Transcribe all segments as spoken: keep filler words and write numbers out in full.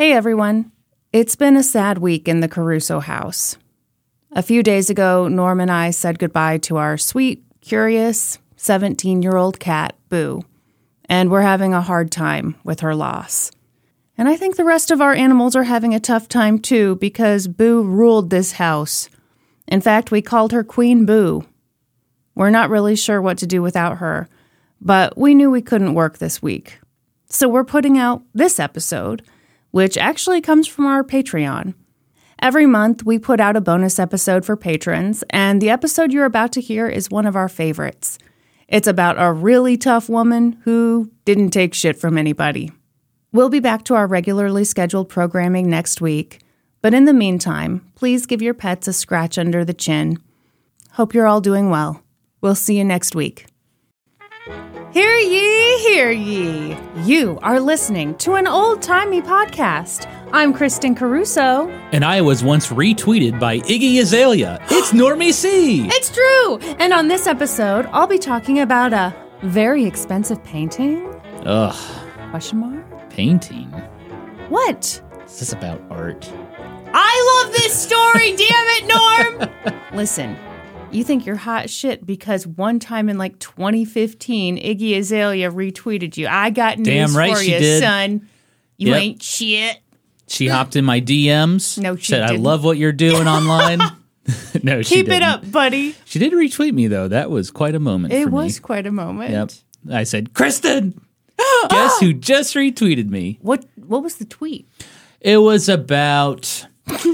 Hey everyone. It's been a sad week in the Caruso house. A few days ago, Norm and I said goodbye to our sweet, curious, seventeen-year-old cat, Boo, and we're having a hard time with her loss. And I think the rest of our animals are having a tough time too, because Boo ruled this house. In fact, we called her Queen Boo. We're not really sure what to do without her, but we knew we couldn't work this week. So we're putting out this episode, which actually comes from our Patreon. Every month, we put out a bonus episode for patrons, and the episode you're about to hear is one of our favorites. It's about a really tough woman who didn't take shit from anybody. We'll be back to our regularly scheduled programming next week, but in the meantime, please give your pets a scratch under the chin. Hope you're all doing well. We'll see you next week. Hear ye, hear ye. You are listening to an old-timey podcast. I'm Kristen Caruso. And I was once retweeted by Iggy Azalea. It's Normie C. It's true. And on this episode, I'll be talking about a very expensive painting. Ugh. Question mark? Painting? What? Is this about art? I love this story, damn it, Norm! Listen. You think you're hot shit because one time in like twenty fifteen, Iggy Azalea retweeted you. I got news Damn right for she you, did. son. You Yep. ain't shit. She hopped in my D Ms. No, she said, didn't. I love what you're doing online. No, she Keep didn't. it up, buddy. She did retweet me, though. That was quite a moment It for me. was quite a moment. Yep. I said, Kristen, guess who just retweeted me? What What was the tweet? It was about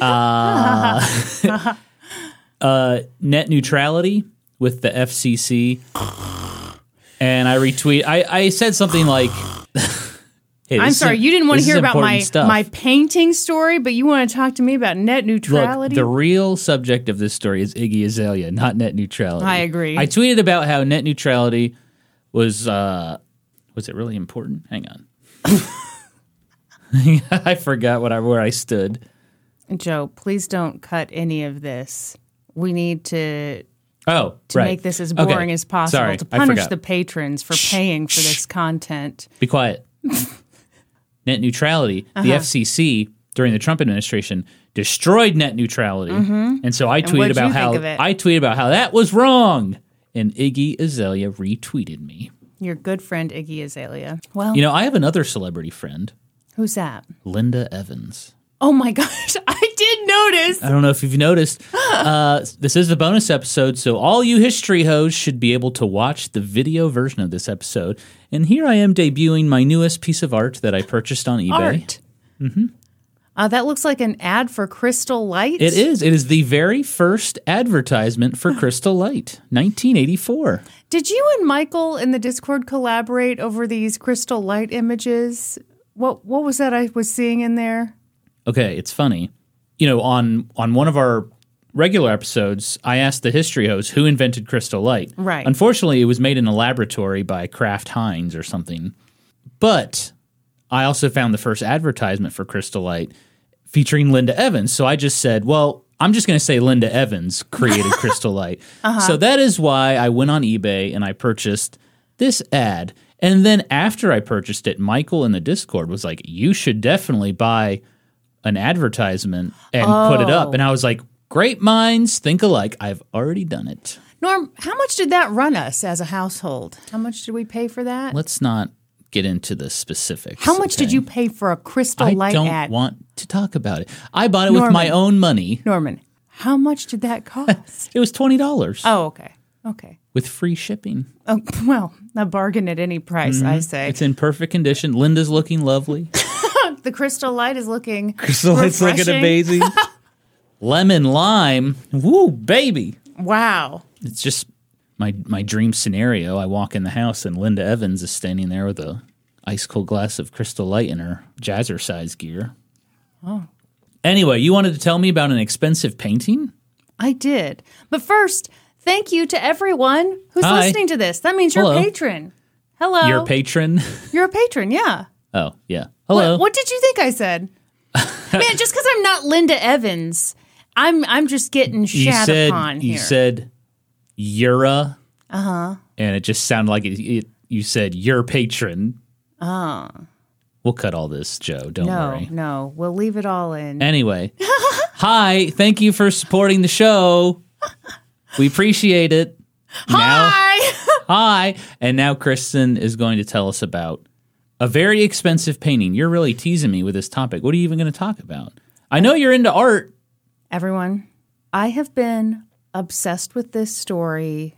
uh, uh, net neutrality with the F C C. And I retweet. I, I said something like, hey, I'm this sorry, is- you didn't want to this is hear about my, important stuff. my painting story, but you want to talk to me about net neutrality? Look, the real subject of this story is Iggy Azalea, not net neutrality. I agree. I tweeted about how net neutrality was, uh, was it really important? Hang on. I forgot what I, where I stood. Joe, please don't cut any of this. We need to Oh, to right. make this as boring Okay. as possible, Sorry, to I punish forgot. the patrons for paying for this content. Be quiet. Net neutrality, Uh-huh. the F C C during the Trump administration destroyed net neutrality. And so I tweeted what'd about you how think of it? I tweeted about how that was wrong. And Iggy Azalea retweeted me. Your good friend Iggy Azalea. Well, You know, I have another celebrity friend, who's that? Linda Evans. Oh my gosh, I did notice. I don't know if you've noticed. Uh, this is the bonus episode, so all you history hoes should be able to watch the video version of this episode. And here I am debuting my newest piece of art that I purchased on eBay. Art. Mm-hmm. Uh, that looks like an ad for Crystal Light. It is. It is the very first advertisement for Crystal Light, nineteen eighty-four. Did you and Michael in the Discord collaborate over these Crystal Light images? What What was that I was seeing in there? Okay, it's funny. You know, on on one of our regular episodes, I asked the history host who invented Crystal Light. Right. Unfortunately, it was made in a laboratory by Kraft Heinz or something. But I also found the first advertisement for Crystal Light featuring Linda Evans. So I just said, well, I'm just going to say Linda Evans created Crystal Light. Uh-huh. So that is why I went on eBay and I purchased this ad. And then after I purchased it, Michael in the Discord was like, you should definitely buy an advertisement and oh. put it up. And I was like, great minds think alike. I've already done it. Norm, how much did that run us as a household? How much did we pay for that? Let's not get into the specifics. How much okay? did you pay for a Crystal I Light don't ad? want to talk about it. I bought it Norman. with my own money. Norman, how much did that cost? It was twenty dollars. Oh, okay. Okay. With free shipping. Oh, well, a bargain at any price, Mm-hmm. I say. It's in perfect condition. Linda's looking lovely. The Crystal Light is looking Crystal Light's looking refreshing. amazing. Lemon lime. Woo, baby. Wow. It's just my my dream scenario. I walk in the house and Linda Evans is standing there with a ice cold glass of Crystal Light in her jazzercise gear. Oh. Anyway, you wanted to tell me about an expensive painting? I did. But first, thank you to everyone who's Hi. listening to this. That means you're Hello. a patron. Hello. Your patron? You're a patron, yeah. Oh, yeah. Hello. What, what did you think I said? Man, just because I'm not Linda Evans, I'm I'm just getting you shat said upon you here. said Yura. Uh-huh. And it just sounded like it, it, you said your patron. Oh. What We'll cut all this, Joe. Don't no, worry. No, we'll leave it all in. Anyway, hi. Thank you for supporting the show. We appreciate it. Hi! Now, hi. And now Kristen is going to tell us about a very expensive painting. You're really teasing me with this topic. What are you even going to talk about? I know you're into art. Everyone, I have been obsessed with this story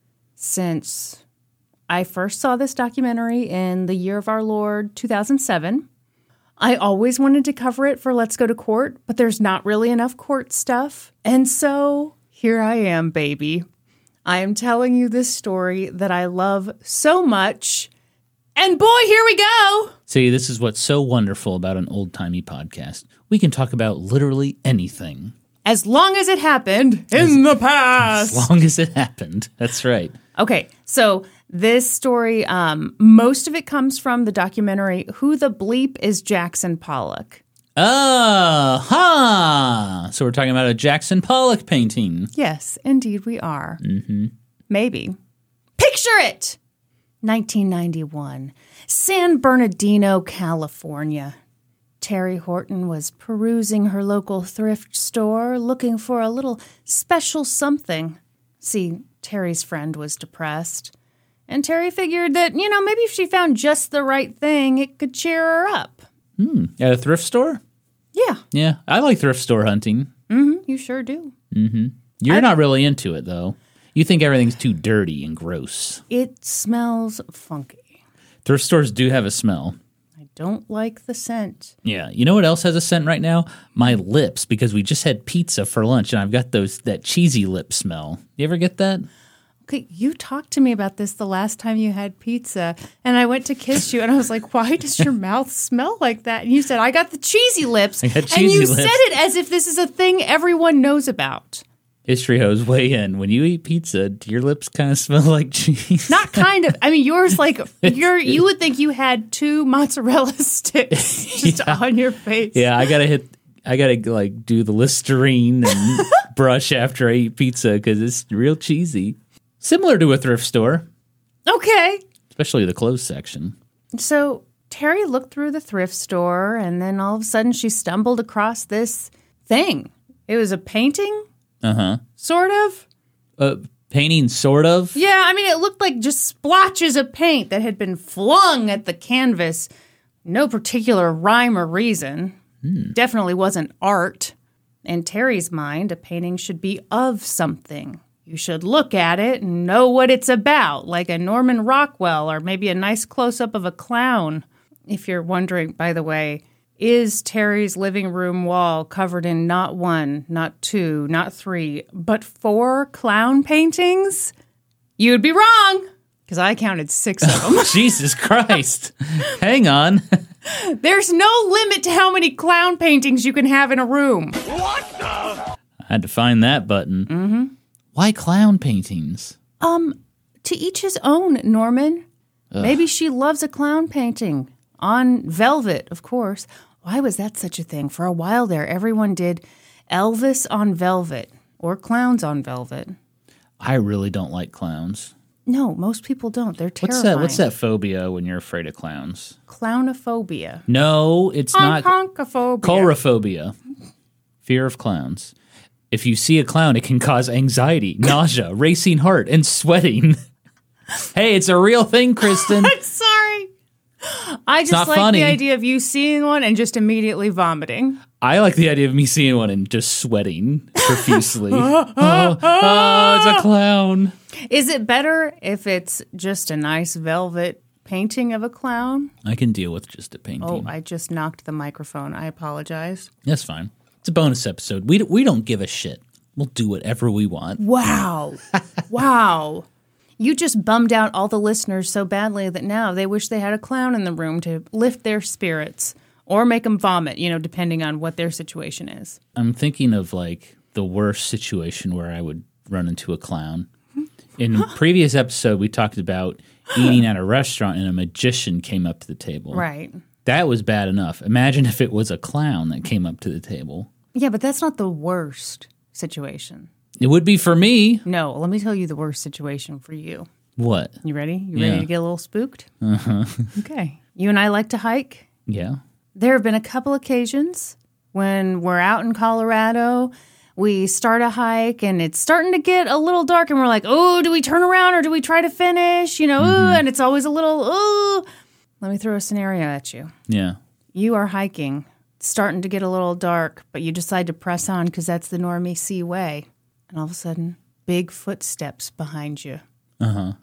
since I first saw this documentary in the year of our Lord, two thousand seven. I always wanted to cover it for Let's Go to Court, but there's not really enough court stuff. And so here I am, baby. I am telling you this story that I love so much. And boy, here we go. See, this is what's so wonderful about an old-timey podcast. We can talk about literally anything. As long as it happened in the past. As long as it happened. That's right. Okay, so this story, um, most of it comes from the documentary Who the Bleep is Jackson Pollock? Oh, ha! So we're talking about a Jackson Pollock painting. Yes, indeed we are. Mm-hmm. Maybe. Picture it! nineteen ninety-one, San Bernardino, California. Terry Horton was perusing her local thrift store looking for a little special something. See, Terry's friend was depressed, and Terry figured that, you know, maybe if she found just the right thing, it could cheer her up. Hmm. At a thrift store? Yeah. Yeah, I like thrift store hunting. Mm-hmm, you sure do. Mm-hmm. You're I, not really into it, though. You think everything's too dirty and gross. It smells funky. Thrift stores do have a smell. I don't like the scent. Yeah. You know what else has a scent right now? My lips, because we just had pizza for lunch, and I've got those that cheesy lip smell. You ever get that? Okay, you talked to me about this the last time you had pizza, and I went to kiss you, and I was like, why does your mouth smell like that? And you said, I got the cheesy lips. I got cheesy and you lips. said it as if this is a thing everyone knows about. History hose, weigh in. When you eat pizza, do your lips kind of smell like cheese? Not kind of. I mean, yours like you're. You would think you had two mozzarella sticks just yeah. on your face. Yeah, I gotta hit. I gotta like do the Listerine and brush after I eat pizza because it's real cheesy. Similar to a thrift store. Okay. Especially the clothes section. So Terry looked through the thrift store, and then all of a sudden she stumbled across this thing. It was a painting. Uh-huh. Sort of. Uh, painting, sort of? Yeah, I mean, it looked like just splotches of paint that had been flung at the canvas. No particular rhyme or reason. Hmm. Definitely wasn't art. In Terry's mind, a painting should be of something. You should look at it and know what it's about, like a Norman Rockwell or maybe a nice close-up of a clown. If you're wondering, by the way, is Terry's living room wall covered in not one, not two, not three, but four clown paintings? You'd be wrong, because I counted six of them. Jesus Christ. Hang on. There's no limit to how many clown paintings you can have in a room. What the? I had to find that button. Mm-hmm. Why clown paintings? Um, to each his own, Norman. Ugh. Maybe she loves a clown painting. On velvet, of course. Why was that such a thing? For a while there, everyone did Elvis on velvet or clowns on velvet. I really don't like clowns. No, most people don't. They're terrifying. What's that? What's that phobia when you're afraid of clowns? Clownophobia. No, it's not. Honkophobia. Coulrophobia. Fear of clowns. If you see a clown, it can cause anxiety, nausea, racing heart, and sweating. Hey, it's a real thing, Kristen. I'm sorry. I just like funny. the idea of you seeing one and just immediately vomiting. I like the idea of me seeing one and just sweating profusely. oh, oh, it's a clown. Is it better if it's just a nice velvet painting of a clown? I can deal with just a painting. Oh, I just knocked the microphone. I apologize. That's fine. It's a bonus episode. We, we don't give a shit. We'll do whatever we want. Wow. Wow. You just bummed out all the listeners so badly that now they wish they had a clown in the room to lift their spirits or make them vomit, you know, depending on what their situation is. I'm thinking of, like, the worst situation where I would run into a clown. In a previous episode, we talked about eating at a restaurant and a magician came up to the table. Right. That was bad enough. Imagine if it was a clown that came up to the table. Yeah, but that's not the worst situation. It would be for me. No, let me tell you the worst situation for you. What? You ready? You Yeah. ready to get a little spooked? Uh-huh. Okay. You and I like to hike. Yeah. There have been a couple occasions when we're out in Colorado, we start a hike and it's starting to get a little dark and we're like, oh, do we turn around or do we try to finish? You know, mm-hmm. ooh, and it's always a little, oh. Let me throw a scenario at you. Yeah. You are hiking. It's starting to get a little dark, but you decide to press on because that's the Normie C way. And all of a sudden, big footsteps behind you. Uh-huh.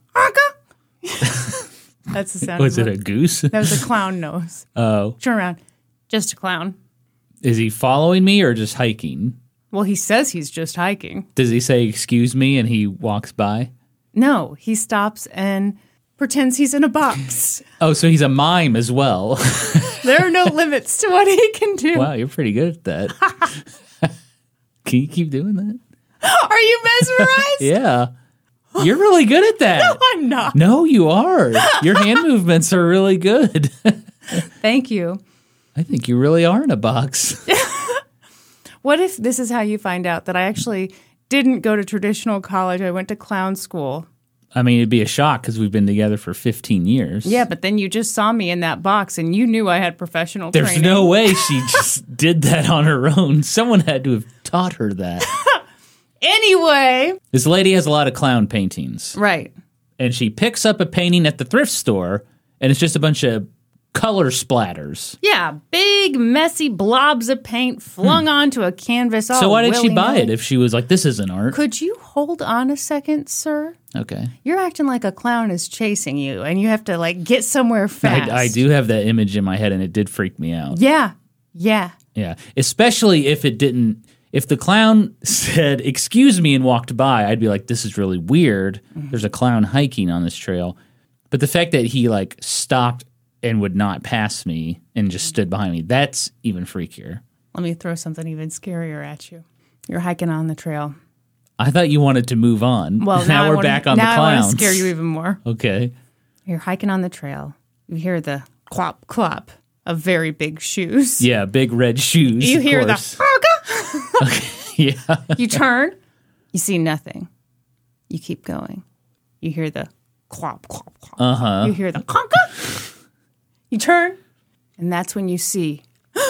That's the sound. Was of it a goose? That was a clown nose. Oh. Turn around. Just a clown. Is he following me or just hiking? Well, he says he's just hiking. Does he say, excuse me, and he walks by? No, he stops and pretends he's in a box. Oh, so he's a mime as well. There are no limits to what he can do. Wow, you're pretty good at that. Can you keep doing that? Are you mesmerized? Yeah. You're really good at that. No, I'm not. No, you are. Your hand movements are really good. Thank you. I think you really are in a box. What if this is how you find out that I actually didn't go to traditional college? I went to clown school. I mean, it'd be a shock because we've been together for fifteen years. Yeah, but then you just saw me in that box and you knew I had professional There's training. There's no way she just did that on her own. Someone had to have taught her that. Anyway. This lady has a lot of clown paintings. Right. And she picks up a painting at the thrift store, and it's just a bunch of color splatters. Yeah, big, messy blobs of paint flung hmm. onto a canvas. So why did she buy willy-nilly. it if she was like, this isn't art? Could you hold on a second, sir? Okay. You're acting like a clown is chasing you, and you have to, like, get somewhere fast. I, I do have that image in my head, and it did freak me out. Yeah. Yeah. Yeah. Especially if it didn't... If the clown said, excuse me, and walked by, I'd be like, this is really weird. Mm-hmm. There's a clown hiking on this trail. But the fact that he, like, stopped and would not pass me and just stood behind me, that's even freakier. Let me throw something even scarier at you. You're hiking on the trail. I thought you wanted to move on. Well, now, now we're wanna, back on now the clowns. I want to scare you even more. Okay. You're hiking on the trail. You hear the clop, clop of very big shoes. Yeah, big red shoes. You hear course. the... Okay, yeah. You turn, you see nothing. You keep going. You hear the clop, clop, clop. Uh-huh. You hear the conka. You turn, and that's when you see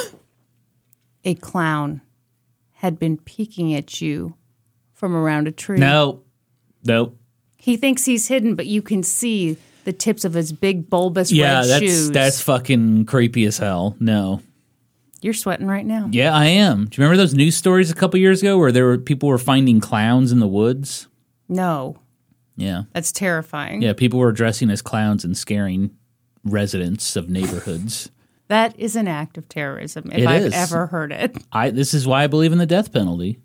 a clown had been peeking at you from around a tree. No. Nope. He thinks he's hidden, but you can see the tips of his big bulbous yeah, red that's, shoes. that's fucking creepy as hell. No. You're sweating right now. Yeah, I am. Do you remember those news stories a couple years ago where there were people were finding clowns in the woods? No. Yeah. That's terrifying. Yeah, people were dressing as clowns and scaring residents of neighborhoods. That is an act of terrorism, if It I've is. ever heard it. I. This is why I believe in the death penalty.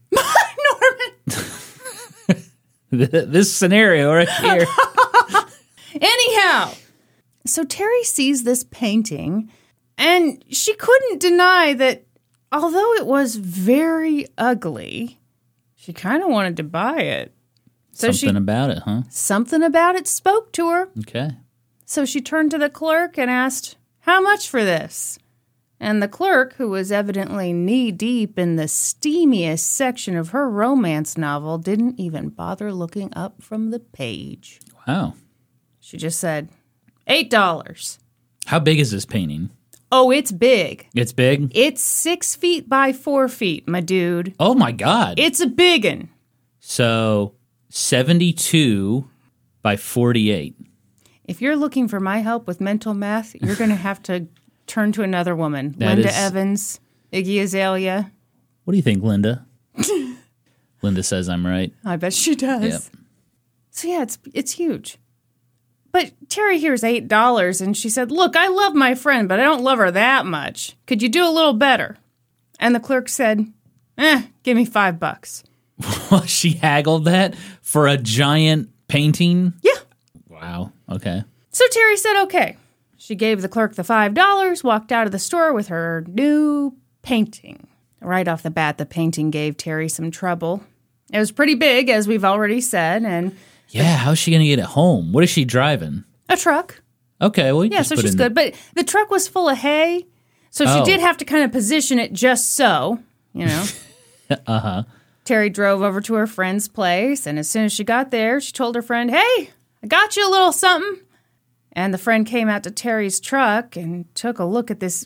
Norman! This scenario right here. Anyhow, so Terry sees this painting, and she couldn't deny that although it was very ugly, she kind of wanted to buy it. So Something she, about it, huh? Something about it spoke to her. Okay. So she turned to the clerk and asked, how much for this? And the clerk, who was evidently knee-deep in the steamiest section of her romance novel, didn't even bother looking up from the page. Wow. She just said, eight dollars. How big is this painting? Oh, it's big. It's big? It's six feet by four feet, my dude. Oh, my God. It's a biggin. So, seventy-two by forty-eight. If you're looking for my help with mental math, you're going to have to turn to another woman. That Linda is... Evans, Iggy Azalea. What do you think, Linda? Linda says I'm right. I bet she does. Yep. So, yeah, it's it's huge. But Terry hears eight dollars, and she said, look, I love my friend, but I don't love her that much. Could you do a little better? And the clerk said, eh, give me five bucks. She haggled that for a giant painting? Yeah. Wow. Okay. So Terry said, okay. She gave the clerk the five dollars, walked out of the store with her new painting. Right off the bat, the painting gave Terry some trouble. It was pretty big, as we've already said, and... Yeah, how's she going to get it home? What is she driving? A truck. Okay, well, you Yeah, just so put she's in good. But the truck was full of hay, so Oh. she did have to kind of position it just so, you know. Uh-huh. Terry drove over to her friend's place, and as soon as she got there, she told her friend, hey, I got you a little something. And the friend came out to Terry's truck and took a look at this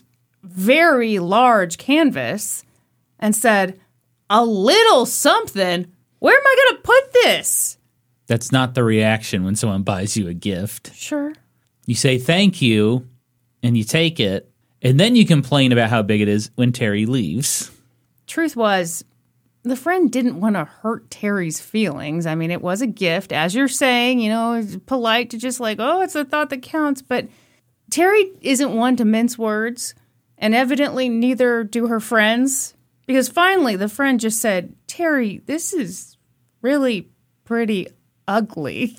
very large canvas and said, "A little something? Where am I going to put this?" That's not the reaction when someone buys you a gift. Sure. You say thank you, and you take it, and then you complain about how big it is when Terry leaves. Truth was, the friend didn't want to hurt Terry's feelings. I mean, it was a gift. As you're saying, you know, it's polite to just like, oh, it's the thought that counts. But Terry isn't one to mince words, and evidently neither do her friends. Because finally, the friend just said, "Terry, this is really pretty ugly."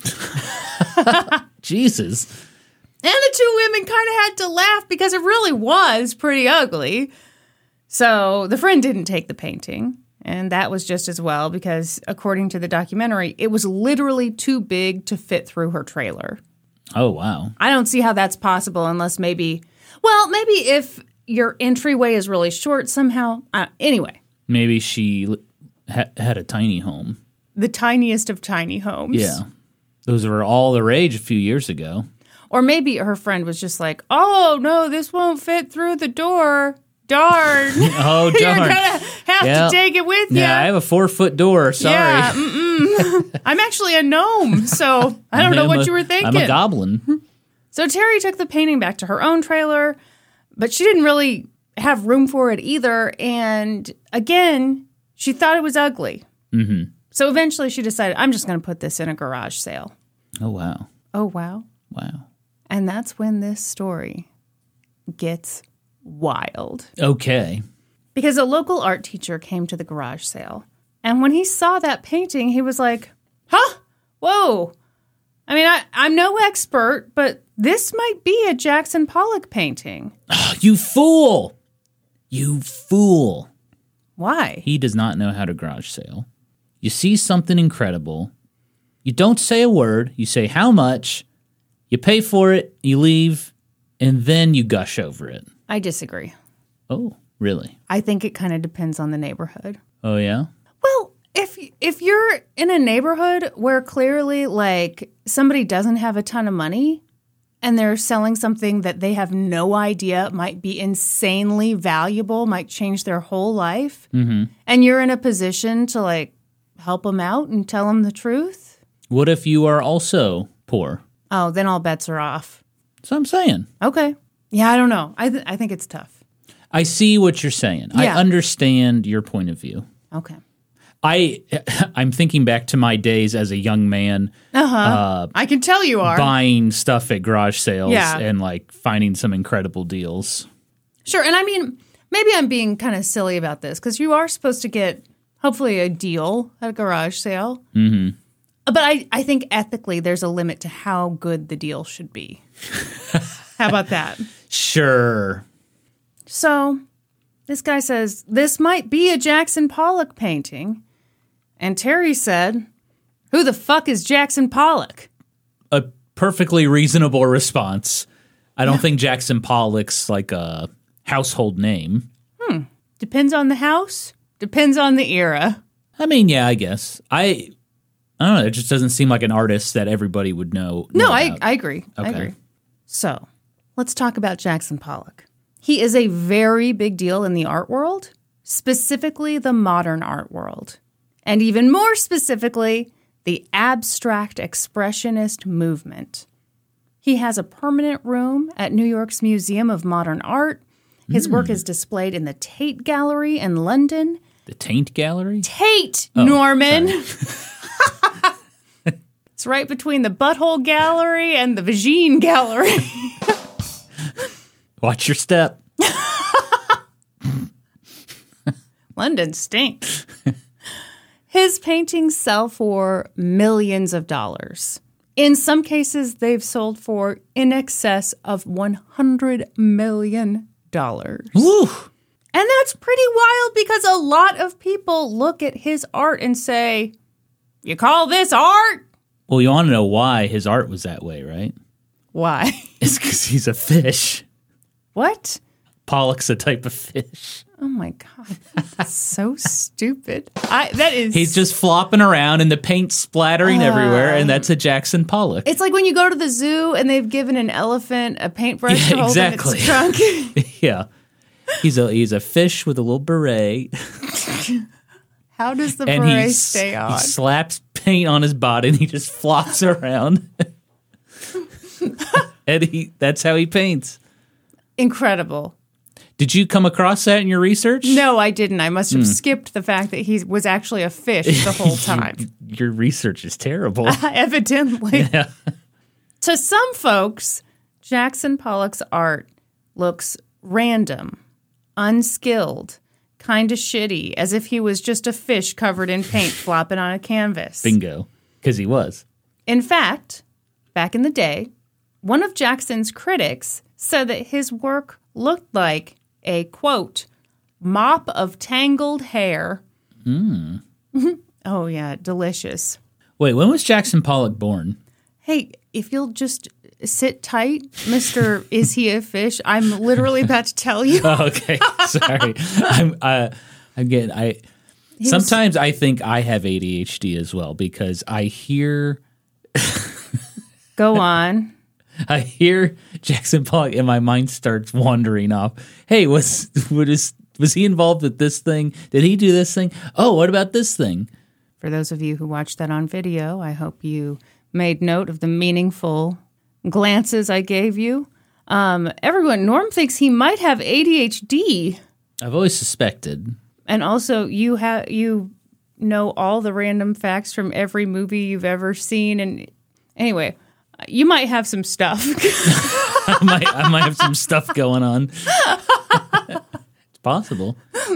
Jesus. And the two women kind of had to laugh because it really was pretty ugly. So the friend didn't take the painting. And that was just as well because, according to the documentary, it was literally too big to fit through her trailer. Oh, wow. I don't see how that's possible unless maybe, well, maybe if your entryway is really short somehow. Uh, anyway. Maybe she ha- had a tiny home. The tiniest of tiny homes. Yeah. Those were all the rage a few years ago. Or maybe her friend was just like, "Oh, no, this won't fit through the door. Darn." Oh, darn. You're going to have yeah. to take it with you. Yeah, I have a four-foot door. Sorry. Yeah, mm-mm. I'm actually a gnome, so I don't know what a, you were thinking. I'm a goblin. So Terry took the painting back to her own trailer, but she didn't really have room for it either. And again, she thought it was ugly. Mm-hmm. So eventually she decided, I'm just going to put this in a garage sale. Oh, wow. Oh, wow. Wow. And that's when this story gets wild. Okay. Because a local art teacher came to the garage sale. And when he saw that painting, he was like, huh? Whoa. I mean, I, I'm no expert, but this might be a Jackson Pollock painting. Oh, you fool. You fool. Why? He does not know how to garage sale. You see something incredible. You don't say a word. You say how much. You pay for it. You leave. And then you gush over it. I disagree. Oh, really? I think it kind of depends on the neighborhood. Oh, yeah? Well, if if you're in a neighborhood where clearly, like, somebody doesn't have a ton of money and they're selling something that they have no idea might be insanely valuable, might change their whole life, mm-hmm. and you're in a position to, like, help them out and tell them the truth. What if you are also poor? Oh, then all bets are off. That's what I'm saying. Okay. Yeah, I don't know. I th- I think it's tough. I see what you're saying. Yeah. I understand your point of view. Okay. I, I'm thinking back to my days as a young man. Uh-huh. Uh, I can tell you are. Buying stuff at garage sales Yeah. and, like, finding some incredible deals. Sure. And I mean, maybe I'm being kind of silly about this because you are supposed to get, hopefully, a deal at a garage sale. Mm-hmm. But I, I think ethically there's a limit to how good the deal should be. How about that? Sure. So this guy says, this might be a Jackson Pollock painting. And Terry said, who the fuck is Jackson Pollock? A perfectly reasonable response. I don't yeah. think Jackson Pollock's like a household name. Hmm. Depends on the house. Depends on the era. I mean, yeah, I guess. I... I don't know. It just doesn't seem like an artist that everybody would know. know no, I, about. I agree. Okay. I agree. So let's talk about Jackson Pollock. He is a very big deal in the art world, specifically the modern art world. And even more specifically, the abstract expressionist movement. He has a permanent room at New York's Museum of Modern Art. His mm. work is displayed in the Tate Gallery in London. The Taint Gallery? Tate, oh, Norman. It's right between the Butthole Gallery and the Vagine Gallery. Watch your step. London stinks. His paintings sell for millions of dollars. In some cases, they've sold for in excess of one hundred million dollars. Woo! And that's pretty wild because a lot of people look at his art and say, you call this art? Well, you want to know why his art was that way, right? Why? It's because he's a fish. What? Pollock's a type of fish. Oh, my God. That's so stupid. I, that is... He's just flopping around and the paint splattering uh, everywhere, and that's a Jackson Pollock. It's like when you go to the zoo and they've given an elephant a paintbrush yeah, to hold exactly. in its trunk. Yeah. He's a he's a fish with a little beret. How does the and beret he, stay on? He slaps paint on his body and he just flops around. And he that's how he paints. Incredible. Did you come across that in your research? No, I didn't. I must have Mm. skipped the fact that he was actually a fish the whole time. Your research is terrible. Evidently. Yeah. To some folks, Jackson Pollock's art looks random, unskilled, kind of shitty, as if he was just a fish covered in paint flopping on a canvas. Bingo. Because he was. In fact, back in the day, one of Jackson's critics said that his work looked like a, quote, mop of tangled hair. Mm. Oh, yeah, delicious. Wait, when was Jackson Pollock born? Hey, if you'll just sit tight, Mister Is He a Fish? I'm literally about to tell you. Oh, okay. Sorry. I'm, uh, again, I He sometimes was, I think I have A D H D as well because I hear... Go on. I hear Jackson Pollock and my mind starts wandering off. Hey, was was was he involved with this thing? Did he do this thing? Oh, what about this thing? For those of you who watched that on video, I hope you made note of the meaningful glances I gave you. Um, everyone, Norm thinks he might have A D H D. I've always suspected. And also, you have you know all the random facts from every movie you've ever seen. And anyway, you might have some stuff. I might, I might have some stuff going on. It's possible.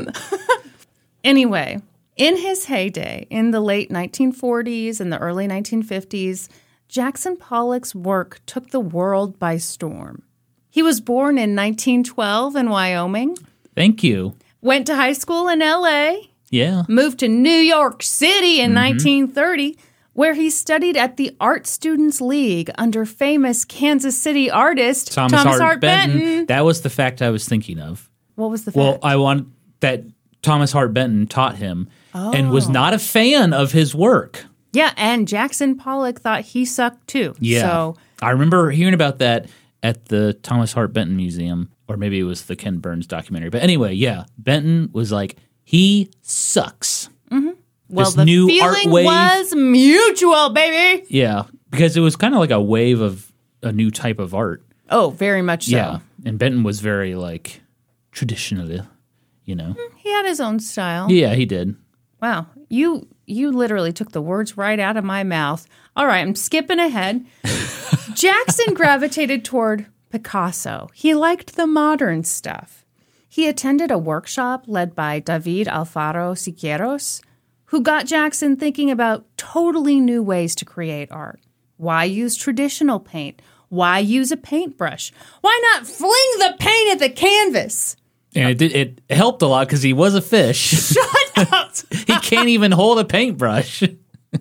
Anyway, in his heyday, in the late nineteen forties and the early nineteen fifties, Jackson Pollock's work took the world by storm. He was born in nineteen twelve in Wyoming. Thank you. Went to high school in L A. Yeah. Moved to New York City in mm-hmm. nineteen thirty, where he studied at the Art Students League under famous Kansas City artist Thomas, Thomas Hart, Hart Benton. Benton. That was the fact I was thinking of. What was the fact? Well, I want that Thomas Hart Benton taught him oh. and was not a fan of his work. Yeah, and Jackson Pollock thought he sucked too. Yeah. So I remember hearing about that at the Thomas Hart Benton Museum, or maybe it was the Ken Burns documentary. But anyway, yeah, Benton was like, he sucks. Mm-hmm. Well, this the new feeling art wave, was mutual, baby. Yeah, because it was kind of like a wave of a new type of art. Oh, very much so. Yeah, and Benton was very like traditional, you know. He had his own style. Yeah, he did. Wow, you you literally took the words right out of my mouth. All right, I'm skipping ahead. Jackson gravitated toward Picasso. He liked the modern stuff. He attended a workshop led by David Alfaro Siqueiros, who got Jackson thinking about totally new ways to create art. Why use traditional paint? Why use a paintbrush? Why not fling the paint at the canvas? And it did, it helped a lot because he was a fish. Shut up! He can't even hold a paintbrush. Over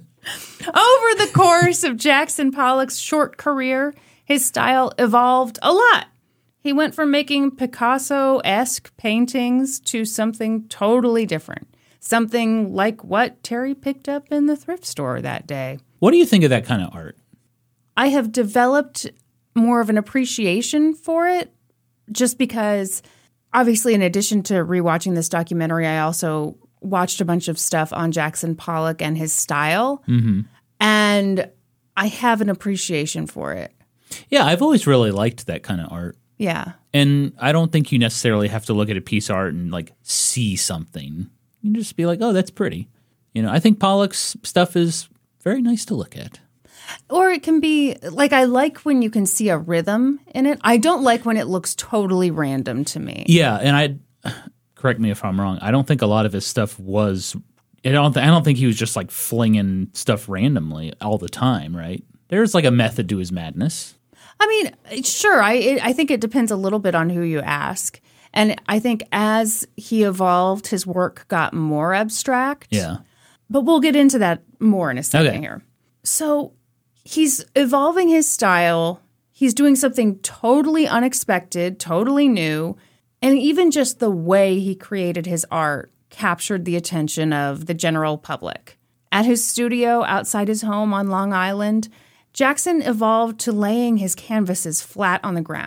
the course of Jackson Pollock's short career, his style evolved a lot. He went from making Picasso-esque paintings to something totally different. Something like what Terry picked up in the thrift store that day. What do you think of that kind of art? I have developed more of an appreciation for it just because, obviously, in addition to rewatching this documentary, I also watched a bunch of stuff on Jackson Pollock and his style. Mm-hmm. And I have an appreciation for it. Yeah, I've always really liked that kind of art. Yeah. And I don't think you necessarily have to look at a piece of art and like see something. You can just be like, oh, that's pretty. You know, I think Pollock's stuff is very nice to look at. Or it can be, like, I like when you can see a rhythm in it. I don't like when it looks totally random to me. Yeah, and I, correct me if I'm wrong, I don't think a lot of his stuff was, I don't, I don't think he was just like flinging stuff randomly all the time, right? There's like a method to his madness. I mean, sure, I it, I think it depends a little bit on who you ask. And I think as he evolved, his work got more abstract. Yeah. But we'll get into that more in a second okay. here. So he's evolving his style. He's doing something totally unexpected, totally new. And even just the way he created his art captured the attention of the general public. At his studio outside his home on Long Island, Jackson evolved to laying his canvases flat on the ground.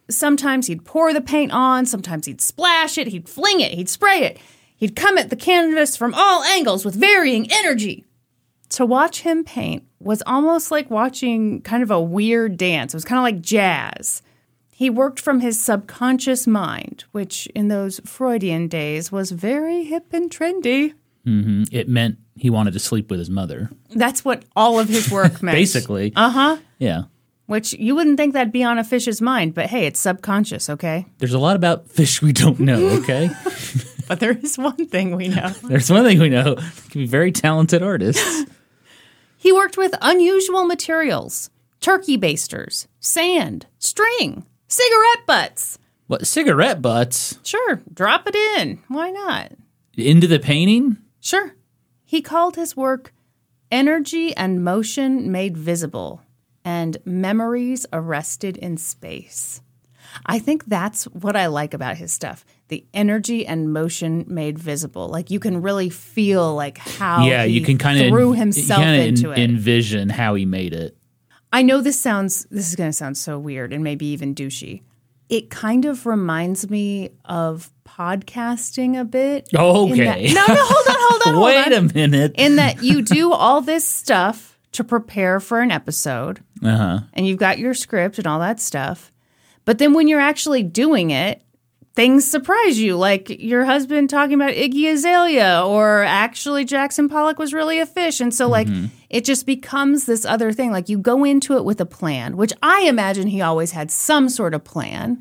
sometimes he'd pour the paint on, sometimes he'd splash it, he'd fling it, he'd spray it. He'd come at the canvas from all angles with varying energy. To watch him paint was almost like watching kind of a weird dance. It was kind of like jazz. He worked from his subconscious mind, which in those Freudian days was very hip and trendy. Mm-hmm. It meant he wanted to sleep with his mother. That's what all of his work meant. Basically. Uh-huh. Yeah. Which you wouldn't think that'd be on a fish's mind, but hey, it's subconscious, okay? There's a lot about fish we don't know, okay? But there is one thing we know. There's one thing we know. They can be very talented artists. He worked with unusual materials, turkey basters, sand, string, cigarette butts. What, cigarette butts? Sure, drop it in. Why not? Into the painting? Sure. He called his work Energy and Motion Made Visible and Memories Arrested in Space. I think that's what I like about his stuff. The energy and motion made visible. Like you can really feel like how yeah, he you can kind of threw himself into en- it. envision how he made it. I know this sounds this is going to sound so weird and maybe even douchey. It kind of reminds me of podcasting a bit. Okay. That, no, no, hold on, hold on, hold Wait on. a minute. In that you do all this stuff to prepare for an episode, Uh-huh. and you've got your script and all that stuff. But then when you're actually doing it, things surprise you, like your husband talking about Iggy Azalea, or actually Jackson Pollock was really a fish. And so, like, mm-hmm. it just becomes this other thing. Like, you go into it with a plan, which I imagine he always had some sort of plan.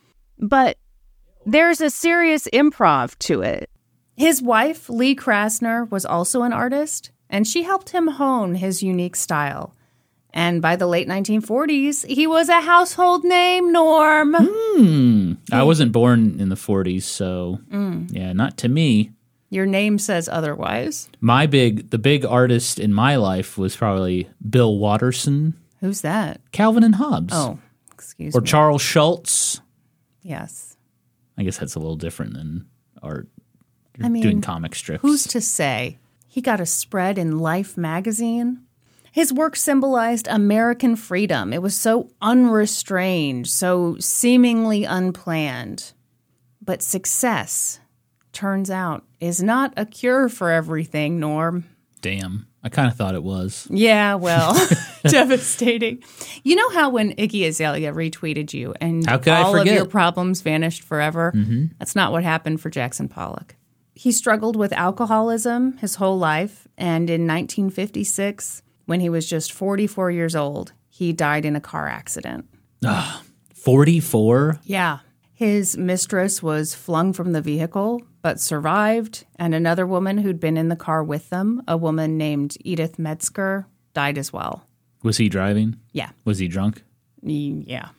But there's a serious improv to it. His wife, Lee Krasner, was also an artist, and she helped him hone his unique style. And by the late nineteen forties, he was a household name, Norm. Hmm. I wasn't born in the forties, so mm. yeah, not to me. Your name says otherwise. My big, the big artist in my life was probably Bill Watterson. Who's that? Calvin and Hobbes. Oh, excuse or me. Or Charles Schultz. Yes. I guess that's a little different than art. You're I mean, doing comic strips. Who's to say? He got a spread in Life magazine. His work symbolized American freedom. It was so unrestrained, so seemingly unplanned. But success, turns out, is not a cure for everything, Norm. Damn. I kind of thought it was. Yeah, well, devastating. You know how when Iggy Azalea retweeted you and how could all I forget? of your problems vanished forever? Mm-hmm. That's not what happened for Jackson Pollock. He struggled with alcoholism his whole life, and in nineteen fifty-six... when he was just forty-four years old, he died in a car accident. Ah, forty-four? Yeah. His mistress was flung from the vehicle, but survived, and another woman who'd been in the car with them, a woman named Edith Metzger, died as well. Was he driving? Yeah. Was he drunk? Yeah.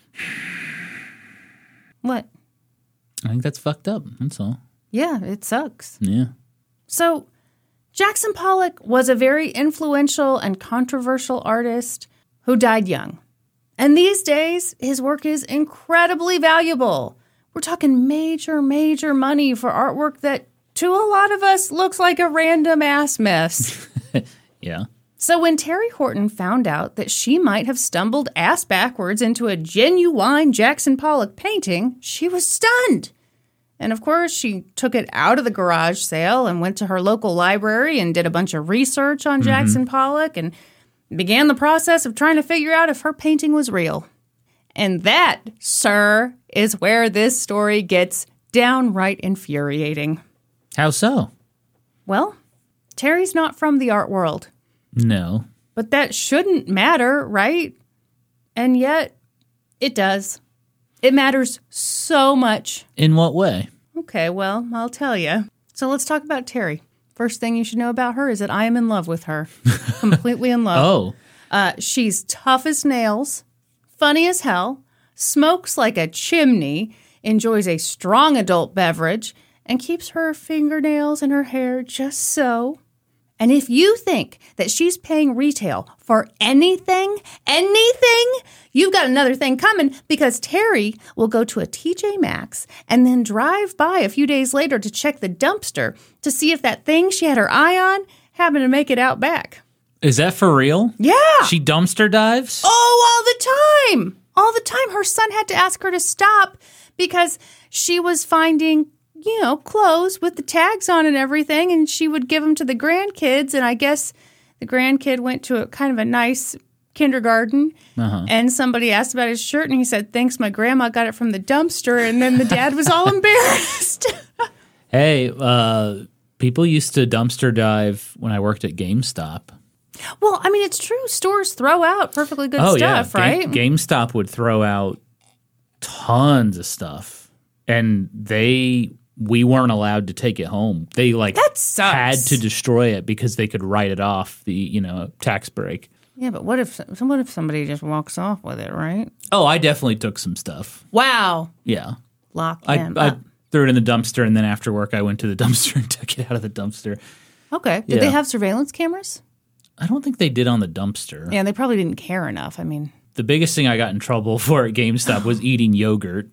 What? I think that's fucked up, that's all. Yeah, it sucks. Yeah. So... Jackson Pollock was a very influential and controversial artist who died young. And these days, his work is incredibly valuable. We're talking major, major money for artwork that, to a lot of us, looks like a random ass mess. Yeah. So when Terry Horton found out that she might have stumbled ass backwards into a genuine Jackson Pollock painting, she was stunned. And of course, she took it out of the garage sale and went to her local library and did a bunch of research on mm-hmm. Jackson Pollock and began the process of trying to figure out if her painting was real. And that, sir, is where this story gets downright infuriating. How so? Well, Terry's not from the art world. No. But that shouldn't matter, right? And yet, it does. It matters so much. In what way? Okay, well, I'll tell you. So let's talk about Terry. First thing you should know about her is that I am in love with her. Completely in love. Oh. Uh, she's tough as nails, funny as hell, smokes like a chimney, enjoys a strong adult beverage, and keeps her fingernails and her hair just so. And if you think that she's paying retail for anything, anything, you've got another thing coming, because Terry will go to a T J Maxx and then drive by a few days later to check the dumpster to see if that thing she had her eye on happened to make it out back. Is that for real? Yeah. She dumpster dives? Oh, all the time. all the time. Her son had to ask her to stop because she was finding, you know, clothes with the tags on and everything, and she would give them to the grandkids, and I guess the grandkid went to a kind of a nice kindergarten, uh-huh. and somebody asked about his shirt, and he said, thanks, my grandma got it from the dumpster, and then the dad was all embarrassed. Hey, uh, people used to dumpster dive when I worked at GameStop. Well, I mean, it's true. Stores throw out perfectly good oh, stuff, yeah. right? Game, GameStop would throw out tons of stuff, and they we weren't allowed to take it home. They like that sucks. Had to destroy it because they could write it off the you know tax break. Yeah, but what if what if somebody just walks off with it, right? Oh, I definitely took some stuff. Wow. Yeah. Lock I, him I up. threw it in the dumpster, and then after work, I went to the dumpster and took it out of the dumpster. Okay. Did Yeah. they have surveillance cameras? I don't think they did on the dumpster. Yeah, they probably didn't care enough. I mean, The biggest thing I got in trouble for at GameStop was eating yogurt.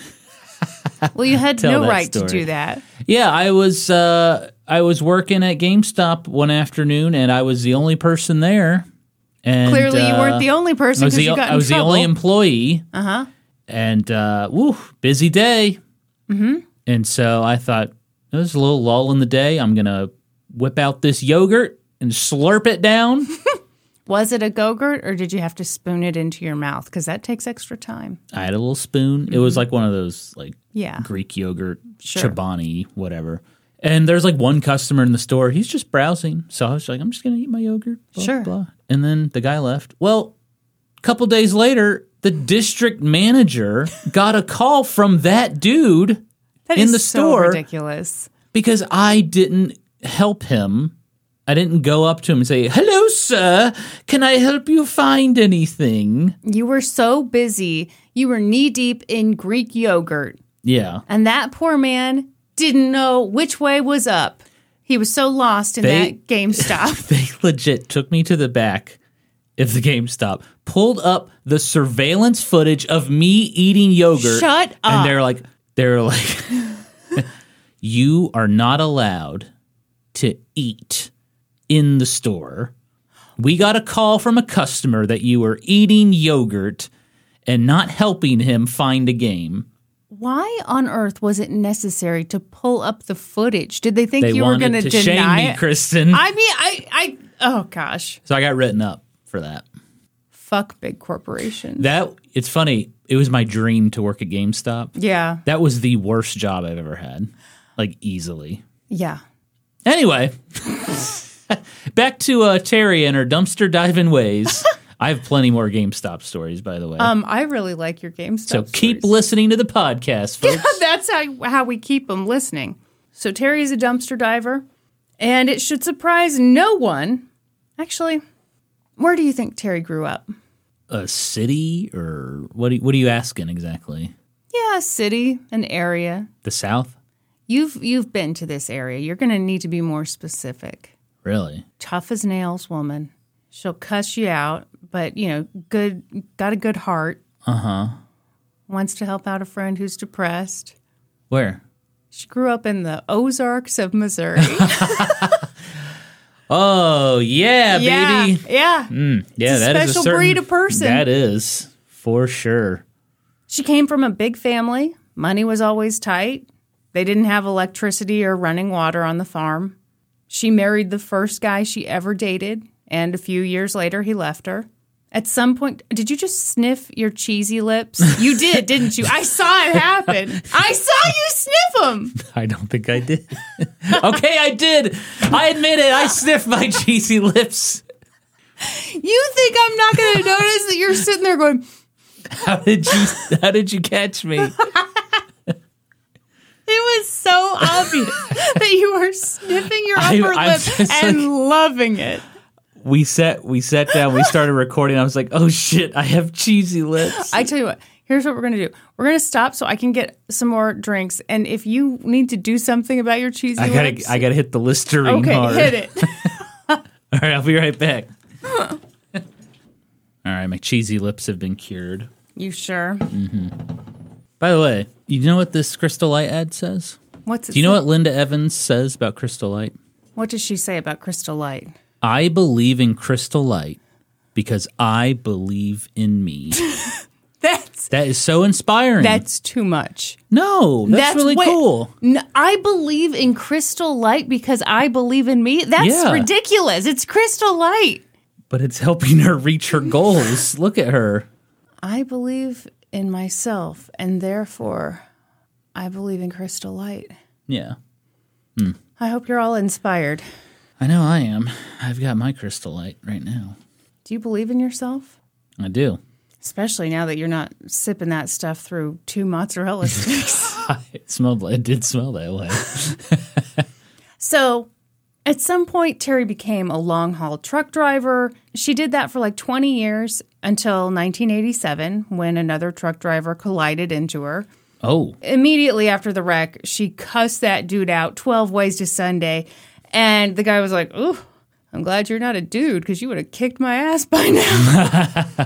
well, you had Tell no that right story. to do that. Yeah, I was uh, I was working at GameStop one afternoon, and I was the only person there. And, Clearly, you uh, weren't the only person I was, because the, you got in I was the trouble. only employee. Uh huh. And, uh, woo, busy day. Mm-hmm. And so I thought, there's a little lull in the day. I'm going to whip out this yogurt and slurp it down. Was it a Go-Gurt, or did you have to spoon it into your mouth? Because that takes extra time. I had a little spoon. Mm-hmm. It was like one of those, like, Yeah. Greek yogurt, Sure. Chobani, whatever. And there's like one customer in the store. He's just browsing. So I was like, I'm just going to eat my yogurt. Blah, Sure. Blah. And then the guy left. Well, a couple days later, the district manager got a call from that dude That in is the so store ridiculous. because I didn't help him. I didn't go up to him and say, hello, sir. Can I help you find anything? You were so busy. You were knee-deep in Greek yogurt. Yeah. And that poor man didn't know which way was up. He was so lost in They- that GameStop. They legit took me to the back of the GameStop, pulled up the surveillance footage of me eating yogurt. Shut up. And they're like, they're like, you are not allowed to eat in the store. We got a call from a customer that you were eating yogurt and not helping him find a game. Why on earth was it necessary to pull up the footage? Did they think They you were wanted going to to shame deny me, it? Kristen. I mean, I, I, oh gosh, So I got written up for that. fuck big corporations. That it's funny. It was my dream to work at GameStop. yeah, That was the worst job I've ever had, like easily. yeah. Anyway, back to uh, Terry and her dumpster diving ways. I have plenty more GameStop stories, by the way. Um, I really like your GameStop. so keep stories. listening to the podcast, folks. That's how how we keep them listening. So Terry's a dumpster diver, and it should surprise no one. Actually, where do you think Terry grew up? A city, or what? Are, what are you asking exactly? Yeah, a city, an area. The South? You've you've been to this area. You're going to need to be more specific. Really? Tough as nails woman. She'll cuss you out, but, you know, good, got a good heart. Uh-huh. Wants to help out a friend who's depressed. Where? She grew up in the Ozarks of Missouri. Oh, yeah, yeah, baby. yeah. Mm, yeah, It's a that is a special certain, breed of person. That is, for sure. She came from a big family. Money was always tight. They didn't have electricity or running water on the farm. She married the first guy she ever dated, and a few years later, he left her. At some point, did you just sniff your cheesy lips? You did, didn't you? I saw it happen. I saw you sniff them. I don't think I did. Okay, I did. I admit it. I sniffed my cheesy lips. You think I'm not going to notice that you're sitting there going, How did you? How did you catch me? it was so obvious that you were sniffing your I- upper I'm lip just and like- loving it. We sat. We sat down. We started recording. I was like, "Oh shit! I have cheesy lips." I tell you what, here's what we're going to do. We're going to stop so I can get some more drinks. And if you need to do something about your cheesy I gotta. lips. I gotta hit the Listerine okay, hard. hit it. All right, I'll be right back. All right, my cheesy lips have been cured. You sure? By the way, you know what this Crystal Light ad says? What's it Do you know say? what Linda Evans says about Crystal Light? What does she say about Crystal Light? I believe in Crystal Light because I believe in me. That's That is so inspiring. that's too much. no, that's, That's really what- cool. N- I believe in Crystal Light because I believe in me. That's Yeah. ridiculous. It's Crystal Light. But it's helping her reach her goals. Look at her. I believe in myself, and therefore, I believe in Crystal Light. Yeah. I hope you're all inspired. I know I am. I've got my Crystal Light right now. Do you believe in yourself? I do. Especially now that you're not sipping that stuff through two mozzarella sticks. It smelled like, it did smell that way. So, at some point, Terry became a long haul truck driver. She did that for like twenty years until nineteen eighty-seven when another truck driver collided into her. Oh, Immediately after the wreck, she cussed that dude out twelve ways to Sunday. And the guy was like, ooh, I'm glad you're not a dude because you would have kicked my ass by now.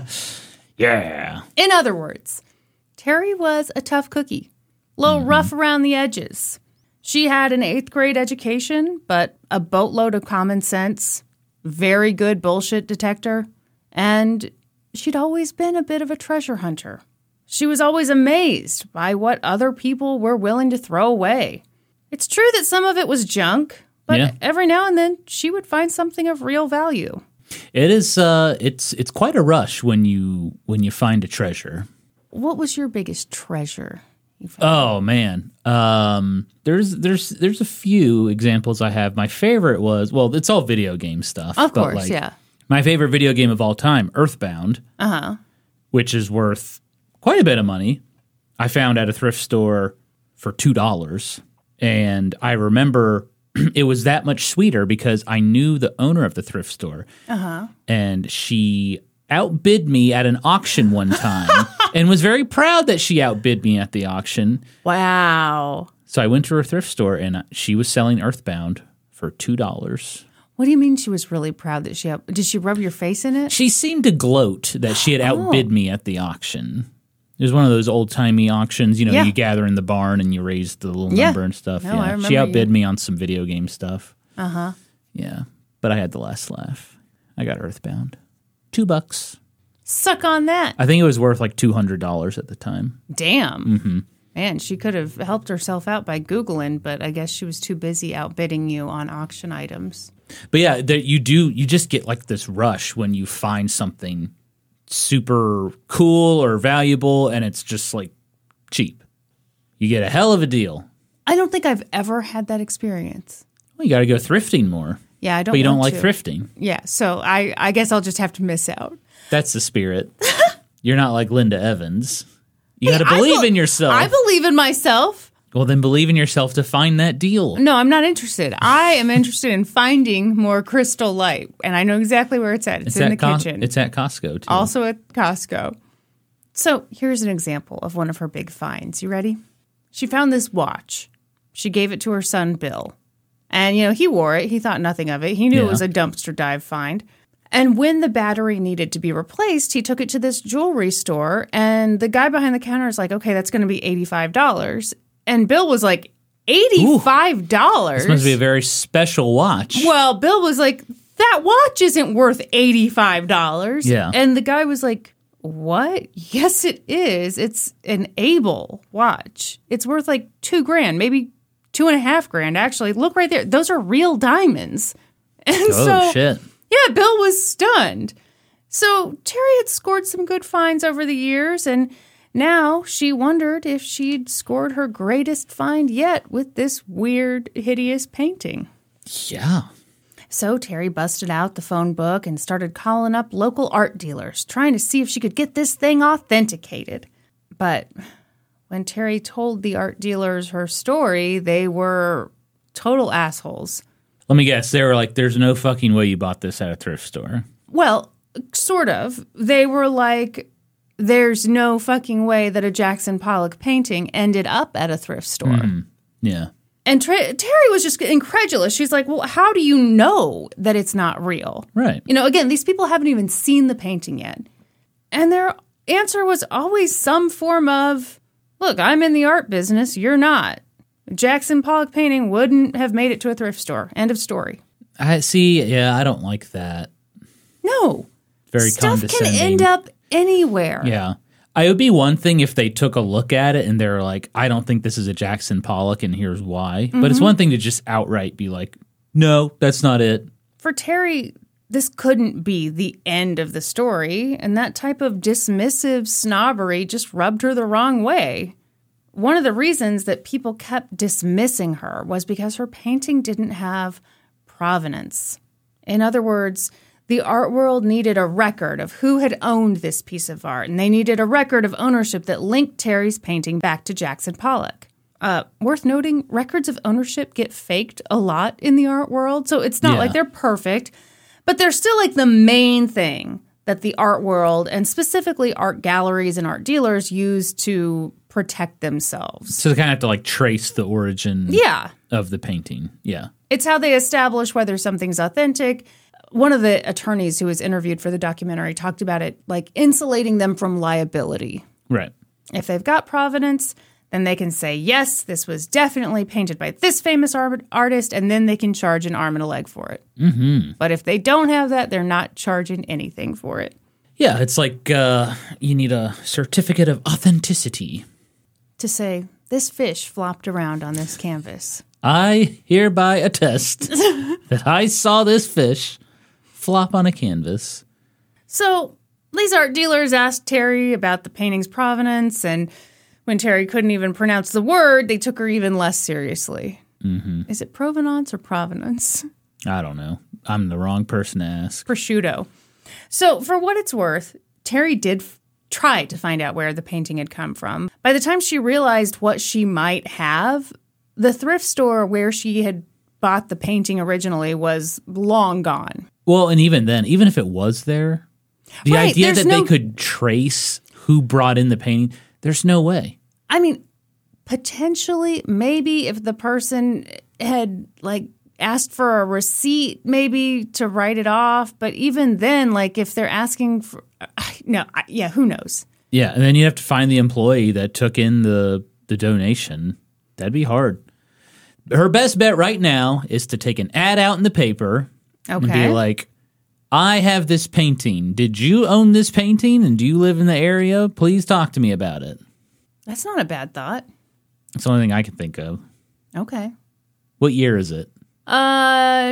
yeah. In other words, Terry was a tough cookie, a little Mm-hmm. rough around the edges. She had an eighth grade education, but a boatload of common sense, very good bullshit detector, and she'd always been a bit of a treasure hunter. She was always amazed by what other people were willing to throw away. It's true that some of it was junk, but Yeah. every now and then she would find something of real value. It is uh it's it's quite a rush when you when you find a treasure. What was your biggest treasure? you found? Oh man. Um there's there's there's a few examples I have. My favorite was, well, it's all video game stuff. Of but, course, like, yeah. My favorite video game of all time, Earthbound, Uh-huh. which is worth quite a bit of money. I found at a thrift store for two dollars. And I remember it was that much sweeter because I knew the owner of the thrift store. Uh-huh. And she outbid me at an auction one time and was very proud that she outbid me at the auction. Wow. So I went to her thrift store and she was selling Earthbound for two dollars. What do you mean she was really proud that she... Did she rub your face in it? She seemed to gloat that she had outbid me at the auction. It was one of those old-timey auctions, you know, Yeah. you gather in the barn and you raise the little Yeah. number and stuff. No, yeah. I remember She outbid you- me on some video game stuff. Uh-huh. Yeah. But I had the last laugh. I got Earthbound. Two bucks. Suck on that. I think it was worth like two hundred dollars at the time. Damn. Mm-hmm. Man, she could have helped herself out by Googling, but I guess she was too busy outbidding you on auction items. But yeah, there, you do, you just get like this rush when you find something super cool or valuable and it's just like cheap. You get a hell of a deal. I don't think I've ever had that experience. Well, you got to go thrifting more. Yeah, I don't But you don't want like to. thrifting. Yeah, so I, I guess I'll just have to miss out. That's the spirit. You're not like Linda Evans. You got to I believe be- in yourself. I believe in myself. well, then believe in yourself to find that deal. No, I'm not interested. I am interested in finding more Crystal Light, and I know exactly where it's at. It's, It's in at the Cos- kitchen. It's at Costco, too. Also at Costco. So here's an example of one of her big finds. You ready? She found this watch. She gave it to her son, Bill. And, you know, he wore it. He thought nothing of it. He knew Yeah. it was a dumpster dive find. And when the battery needed to be replaced, he took it to this jewelry store. And the guy behind the counter is like, okay, that's going to be eighty-five dollars. And Bill was like, eighty-five dollars? This must be a very special watch. Well, Bill was like, that watch isn't worth eighty-five dollars. Yeah. And the guy was like, what? Yes, it is. It's an Able watch. It's worth like two grand, maybe two and a half grand, actually. Look right there. Those are real diamonds. And oh, so, shit. yeah, Bill was stunned. So Terry had scored some good finds over the years, and now she wondered if she'd scored her greatest find yet with this weird, hideous painting. Yeah. So Terry busted out the phone book and started calling up local art dealers, trying to see if she could get this thing authenticated. But when Terry told the art dealers her story, they were total assholes. Let me guess. They were like, there's no fucking way you bought this at a thrift store. Well, sort of. They were like, there's no fucking way that a Jackson Pollock painting ended up at a thrift store. Mm-hmm. Yeah. And Tra- Terry was just incredulous. She's like, well, how do you know that it's not real? Right. You know, again, these people haven't even seen the painting yet. And their answer was always some form of, look, I'm in the art business, you're not. A Jackson Pollock painting wouldn't have made it to a thrift store. End of story. I see. Yeah, I don't like that. No. Very Stuff condescending. can end up anywhere. Yeah. I would be one thing if they took a look at it and they're like, I don't think this is a Jackson Pollock and here's why. Mm-hmm. But it's one thing to just outright be like, no, that's not it. For Terry, this couldn't be the end of the story, and that type of dismissive snobbery just rubbed her the wrong way. One of the reasons that people kept dismissing her was because her painting didn't have provenance. In other words, the art world needed a record of who had owned this piece of art, and they needed a record of ownership that linked Terry's painting back to Jackson Pollock. Uh, worth noting, records of ownership get faked a lot in the art world, so it's not yeah. like they're perfect, but they're still like the main thing that the art world, and specifically art galleries and art dealers, use to protect themselves. So they kind of have to like trace the origin yeah. of the painting. Yeah. It's how they establish whether something's authentic. One of the attorneys who was interviewed for the documentary talked about it like insulating them from liability. Right. If they've got provenance, then they can say, yes, this was definitely painted by this famous art- artist, and then they can charge an arm and a leg for it. Mm-hmm. But if they don't have that, they're not charging anything for it. Yeah, it's like uh, you need a certificate of authenticity. To say, this fish flopped around on this canvas. I hereby attest that I saw this fish flop on a canvas. So these art dealers asked Terry about the painting's provenance, and when Terry couldn't even pronounce the word, they took her even less seriously. Mm-hmm. Is it provenance or provenance? I don't know. I'm the wrong person to ask. Prosciutto. So for what it's worth, Terry did f- try to find out where the painting had come from. By the time she realized what she might have, the thrift store where she had bought the painting originally was long gone. Well, and even then, even if it was there, the right, idea that no- they could trace who brought in the painting, there's no way. I mean, potentially, maybe if the person had, like, asked for a receipt, maybe to write it off. But even then, like, if they're asking for, no, I, yeah, who knows? Yeah, and then you have to find the employee that took in the, the donation. That'd be hard. Her best bet right now is to take an ad out in the paper Okay. and be like, I have this painting. Did you own this painting? And do you live in the area? Please talk to me about it. That's not a bad thought. That's the only thing I can think of. Okay. What year is it? Uh,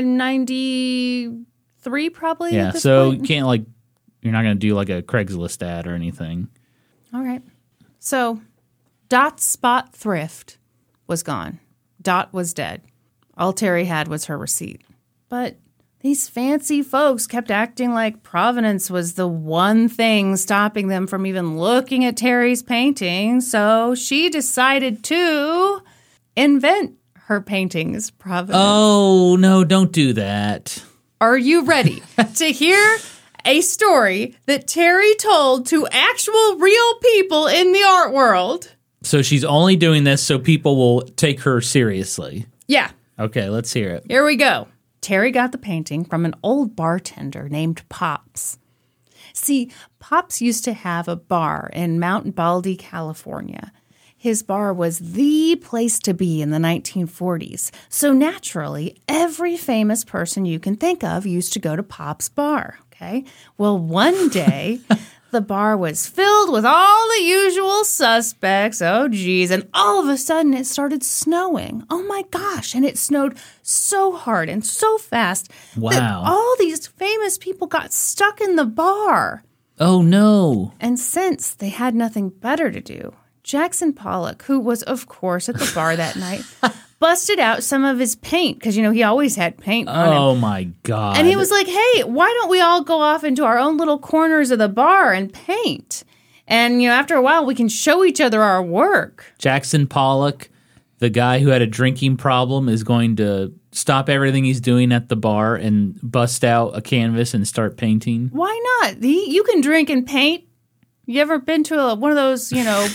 ninety-three probably. Yeah, at this so point. you can't like, you're not going to do like a Craigslist ad or anything. All right. So, Dot's Spot Thrift was gone. Dot was dead. All Terry had was her receipt. But these fancy folks kept acting like provenance was the one thing stopping them from even looking at Terry's painting, so she decided to invent her painting's provenance. Oh, no, don't do that. Are you ready to hear a story that Terry told to actual real people in the art world? So she's only doing this so people will take her seriously. Yeah. Okay, let's hear it. Here we go. Terry got the painting from an old bartender named Pops. See, Pops used to have a bar in Mount Baldy, California. His bar was the place to be in the nineteen forties. So naturally, every famous person you can think of used to go to Pop's bar, okay? Well, one day, the bar was filled with all the usual suspects. Oh, geez. And all of a sudden, it started snowing. Oh, my gosh. And it snowed so hard and so fast Wow. that all these famous people got stuck in the bar. Oh, no. And since they had nothing better to do, Jackson Pollock, who was, of course, at the bar that night, busted out some of his paint, because, you know, he always had paint on him. Oh, my God. And he was like, hey, why don't we all go off into our own little corners of the bar and paint? And, you know, after a while, we can show each other our work. Jackson Pollock, the guy who had a drinking problem, is going to stop everything he's doing at the bar and bust out a canvas and start painting. Why not? He, you can drink and paint. You ever been to a, one of those, you know,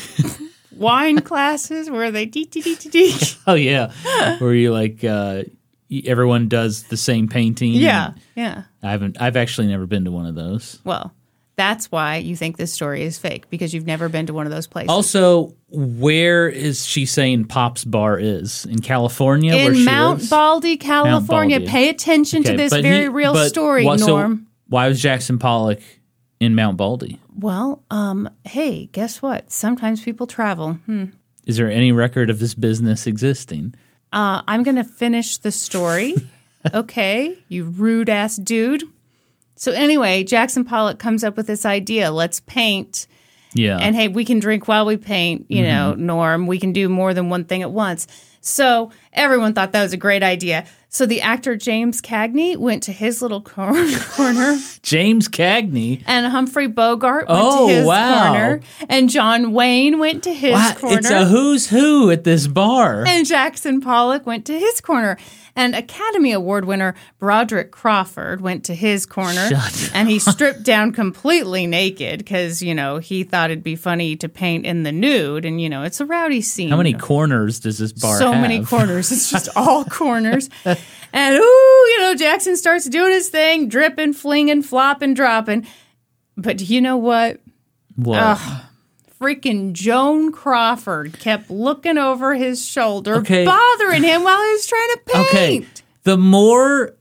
wine classes where they dee dee dee dee dee? Oh, yeah. Where you like, uh, y- everyone does the same painting. Yeah, yeah. I haven't, I've actually never been to one of those. Well, that's why you think this story is fake, because you've never been to one of those places. Also, where is she saying Pop's bar is? In California? In where she Mount lives? Baldy, California. Baldy. Pay attention Okay, to this but very he- real but story, wha- so Norm. why was Jackson Pollock in Mount Baldy? Well, um, hey, guess what? Sometimes people travel. Hmm. Is there any record of this business existing? Uh, I'm going to finish the story. Okay, you rude ass dude. So anyway, Jackson Pollock comes up with this idea. Let's paint. Yeah. And hey, we can drink while we paint, you mm-hmm. know, Norm. We can do more than one thing at once. So everyone thought that was a great idea. So the actor James Cagney went to his little cor- corner. James Cagney? And Humphrey Bogart went oh, to his wow. corner. And John Wayne went to his wow. corner. It's a who's who at this bar. And Jackson Pollock went to his corner. And Academy Award winner Broderick Crawford went to his corner. Shut and he stripped down completely naked because, you know, he thought it'd be funny to paint in the nude. And, you know, it's a rowdy scene. How many corners does this bar so have? So many corners. It's just all corners. And, ooh, you know, Jackson starts doing his thing, dripping, flinging, flopping, dropping. But do you know what? What? Ugh, freaking Joan Crawford kept looking over his shoulder, okay. bothering him while he was trying to paint. Okay, the more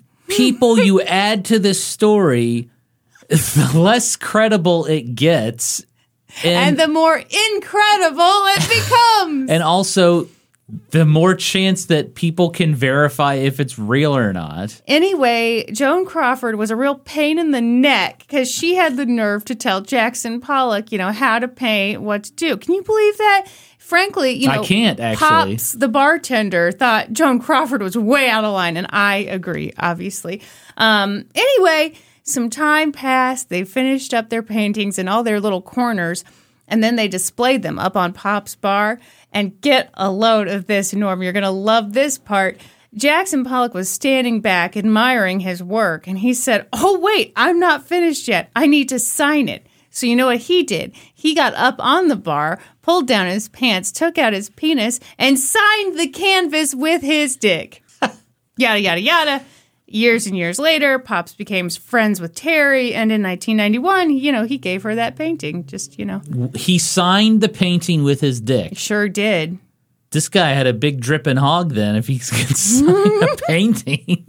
people you add to this story, the less credible it gets. And, and the more incredible it becomes. And also, the more chance that people can verify if it's real or not. Anyway, Joan Crawford was a real pain in the neck because she had the nerve to tell Jackson Pollock, you know, how to paint, what to do. Can you believe that? Frankly, you know, I can't actually. Pops, the bartender, thought Joan Crawford was way out of line, and I agree, obviously. Um, anyway, some time passed. They finished up their paintings in all their little corners, and then they displayed them up on Pop's bar. And get a load of this, Norm. You're going to love this part. Jackson Pollock was standing back, admiring his work, and he said, oh, wait, I'm not finished yet. I need to sign it. So you know what he did? He got up on the bar, pulled down his pants, took out his penis, and signed the canvas with his dick. Yada, yada, yada. Years and years later, Pops became friends with Terry, and in nineteen ninety-one, you know, he gave her that painting. Just, you know. He signed the painting with his dick. Sure did. This guy had a big dripping hog then if he could sign a painting.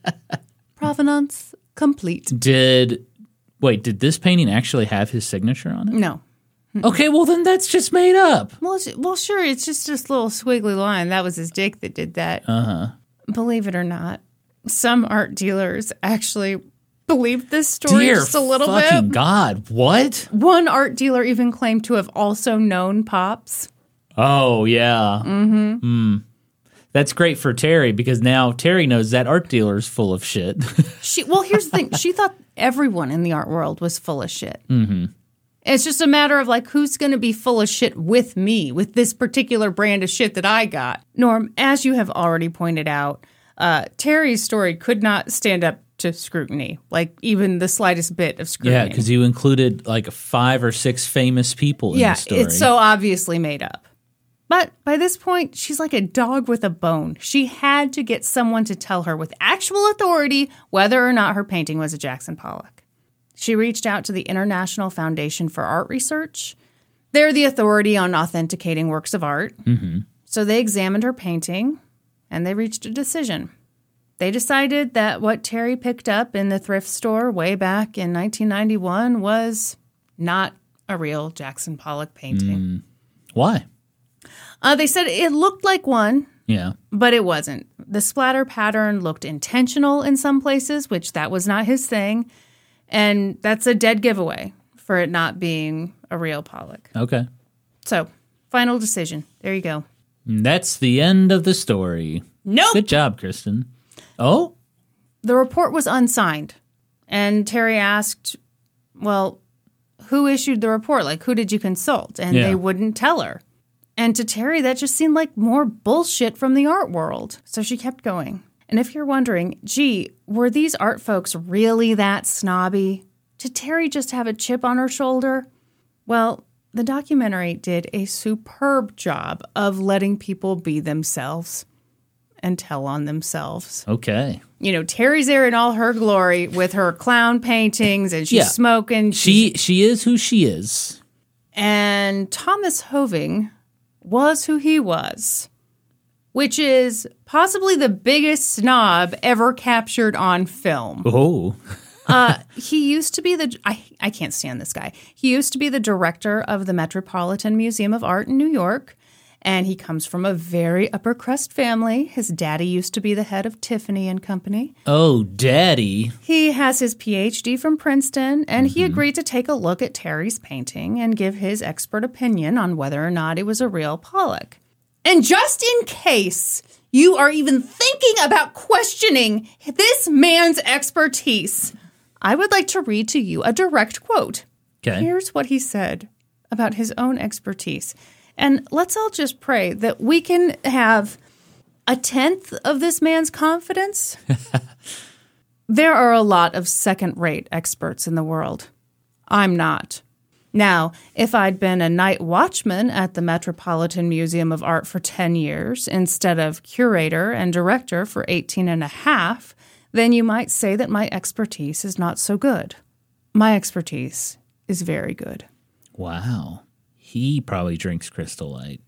Provenance complete. Did, wait, did this painting actually have his signature on it? No. Okay, well then that's just made up. Well, well, sure, it's just this little squiggly line. That was his dick that did that. Uh-huh. Believe it or not. Some art dealers actually believed this story Dear just a little fucking bit. God, what? One art dealer even claimed to have also known Pops. Oh, yeah. Mm-hmm. Mm. That's great for Terry because now Terry knows that art dealer's full of shit. she Well, here's the thing. She thought everyone in the art world was full of shit. Mm-hmm. It's just a matter of, like, who's going to be full of shit with me, with this particular brand of shit that I got. Norm, as you have already pointed out, Uh, Terry's story could not stand up to scrutiny, like even the slightest bit of scrutiny. Yeah, because you included like five or six famous people in yeah, the story. It's so obviously made up. But by this point, she's like a dog with a bone. She had to get someone to tell her with actual authority whether or not her painting was a Jackson Pollock. She reached out to the International Foundation for Art Research. They're the authority on authenticating works of art. Mm-hmm. So they examined her painting. And they reached a decision. They decided that what Terry picked up in the thrift store way back in nineteen ninety-one was not a real Jackson Pollock painting. Mm. Why? Uh, they said it looked like one, yeah, but it wasn't. The splatter pattern looked intentional in some places, which that was not his thing. And that's a dead giveaway for it not being a real Pollock. Okay. So, final decision. There you go. That's the end of the story. Nope. Good job, Kristen. Oh? The report was unsigned. And Terry asked, well, who issued the report? Like, who did you consult? And yeah. they wouldn't tell her. And to Terry, that just seemed like more bullshit from the art world. So she kept going. And if you're wondering, gee, were these art folks really that snobby? Did Terry just have a chip on her shoulder? Well, the documentary did a superb job of letting people be themselves and tell on themselves. Okay. You know, Terry's there in all her glory with her clown paintings and she's yeah. smoking. She she is who she is. And Thomas Hoving was who he was, which is possibly the biggest snob ever captured on film. Oh. uh, he used to be the, I, I can't stand this guy. He used to be the director of the Metropolitan Museum of Art in New York. And he comes from a very upper crust family. His daddy used to be the head of Tiffany and Company. Oh, daddy. He has his P H D from Princeton, and mm-hmm. he agreed to take a look at Terry's painting and give his expert opinion on whether or not it was a real Pollock. And just in case you are even thinking about questioning this man's expertise, I would like to read to you a direct quote. Okay. Here's what he said about his own expertise. And let's all just pray that we can have a tenth of this man's confidence. There are a lot of second-rate experts in the world. I'm not. Now, if I'd been a night watchman at the Metropolitan Museum of Art for ten years instead of curator and director for eighteen and a half, then you might say that my expertise is not so good. My expertise is very good. Wow. He probably drinks Crystal Light.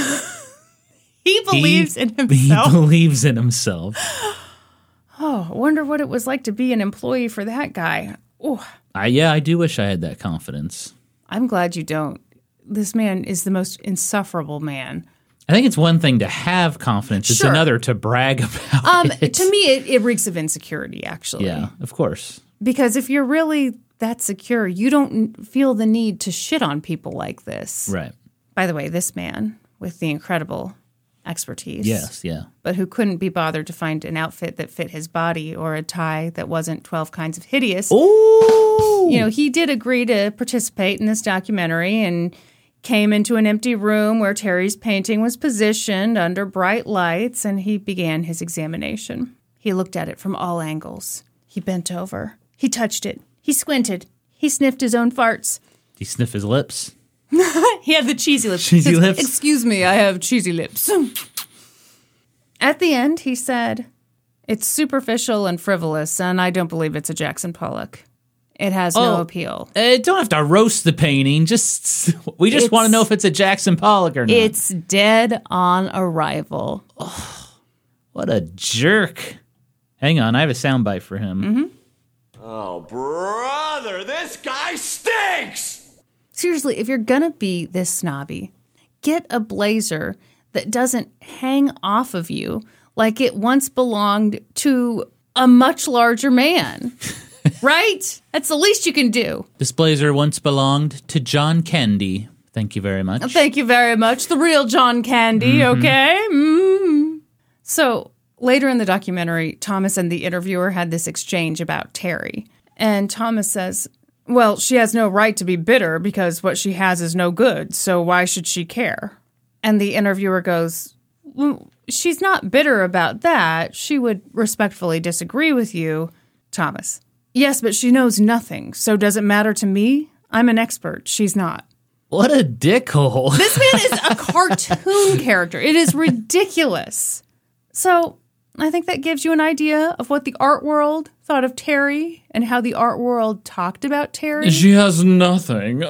He believes he, in himself. He believes in himself. Oh, I wonder what it was like to be an employee for that guy. Oh, I, yeah, I do wish I had that confidence. I'm glad you don't. This man is the most insufferable man. I think it's one thing to have confidence. It's sure. another to brag about um, it. To me, it, it reeks of insecurity, actually. Yeah, of course. Because if you're really that secure, you don't feel the need to shit on people like this. Right. By the way, this man with the incredible expertise. Yes, yeah. But who couldn't be bothered to find an outfit that fit his body or a tie that wasn't twelve kinds of hideous. Ooh! You know, he did agree to participate in this documentary and came into an empty room where Terry's painting was positioned under bright lights, and he began his examination. He looked at it from all angles. He bent over. He touched it. He squinted. He sniffed his own farts. Did he sniff his lips? He had the cheesy lips. Cheesy lips? Excuse me, I have cheesy lips. At the end, he said, "It's superficial and frivolous, and I don't believe it's a Jackson Pollock. It has oh, no appeal." Uh, don't have to roast the painting. Just We just want to know if it's a Jackson Pollock or not. It's dead on arrival. Oh, what a jerk. Hang on, I have a soundbite for him. Mm-hmm. Oh, brother, this guy stinks! Seriously, if you're going to be this snobby, get a blazer that doesn't hang off of you like it once belonged to a much larger man. Right? That's the least you can do. This blazer once belonged to John Candy. Thank you very much. Thank you very much. The real John Candy, mm-hmm. okay? Mm-hmm. So later in the documentary, Thomas and the interviewer had this exchange about Terry. And Thomas says, well, she has no right to be bitter because what she has is no good, so why should she care? And the interviewer goes, well, she's not bitter about that. She would respectfully disagree with you. Thomas, yes, but she knows nothing, so does it matter to me? I'm an expert. She's not. What a dickhole. This man is a cartoon character. It is ridiculous. So I think that gives you an idea of what the art world thought of Terry and how the art world talked about Terry. She has nothing.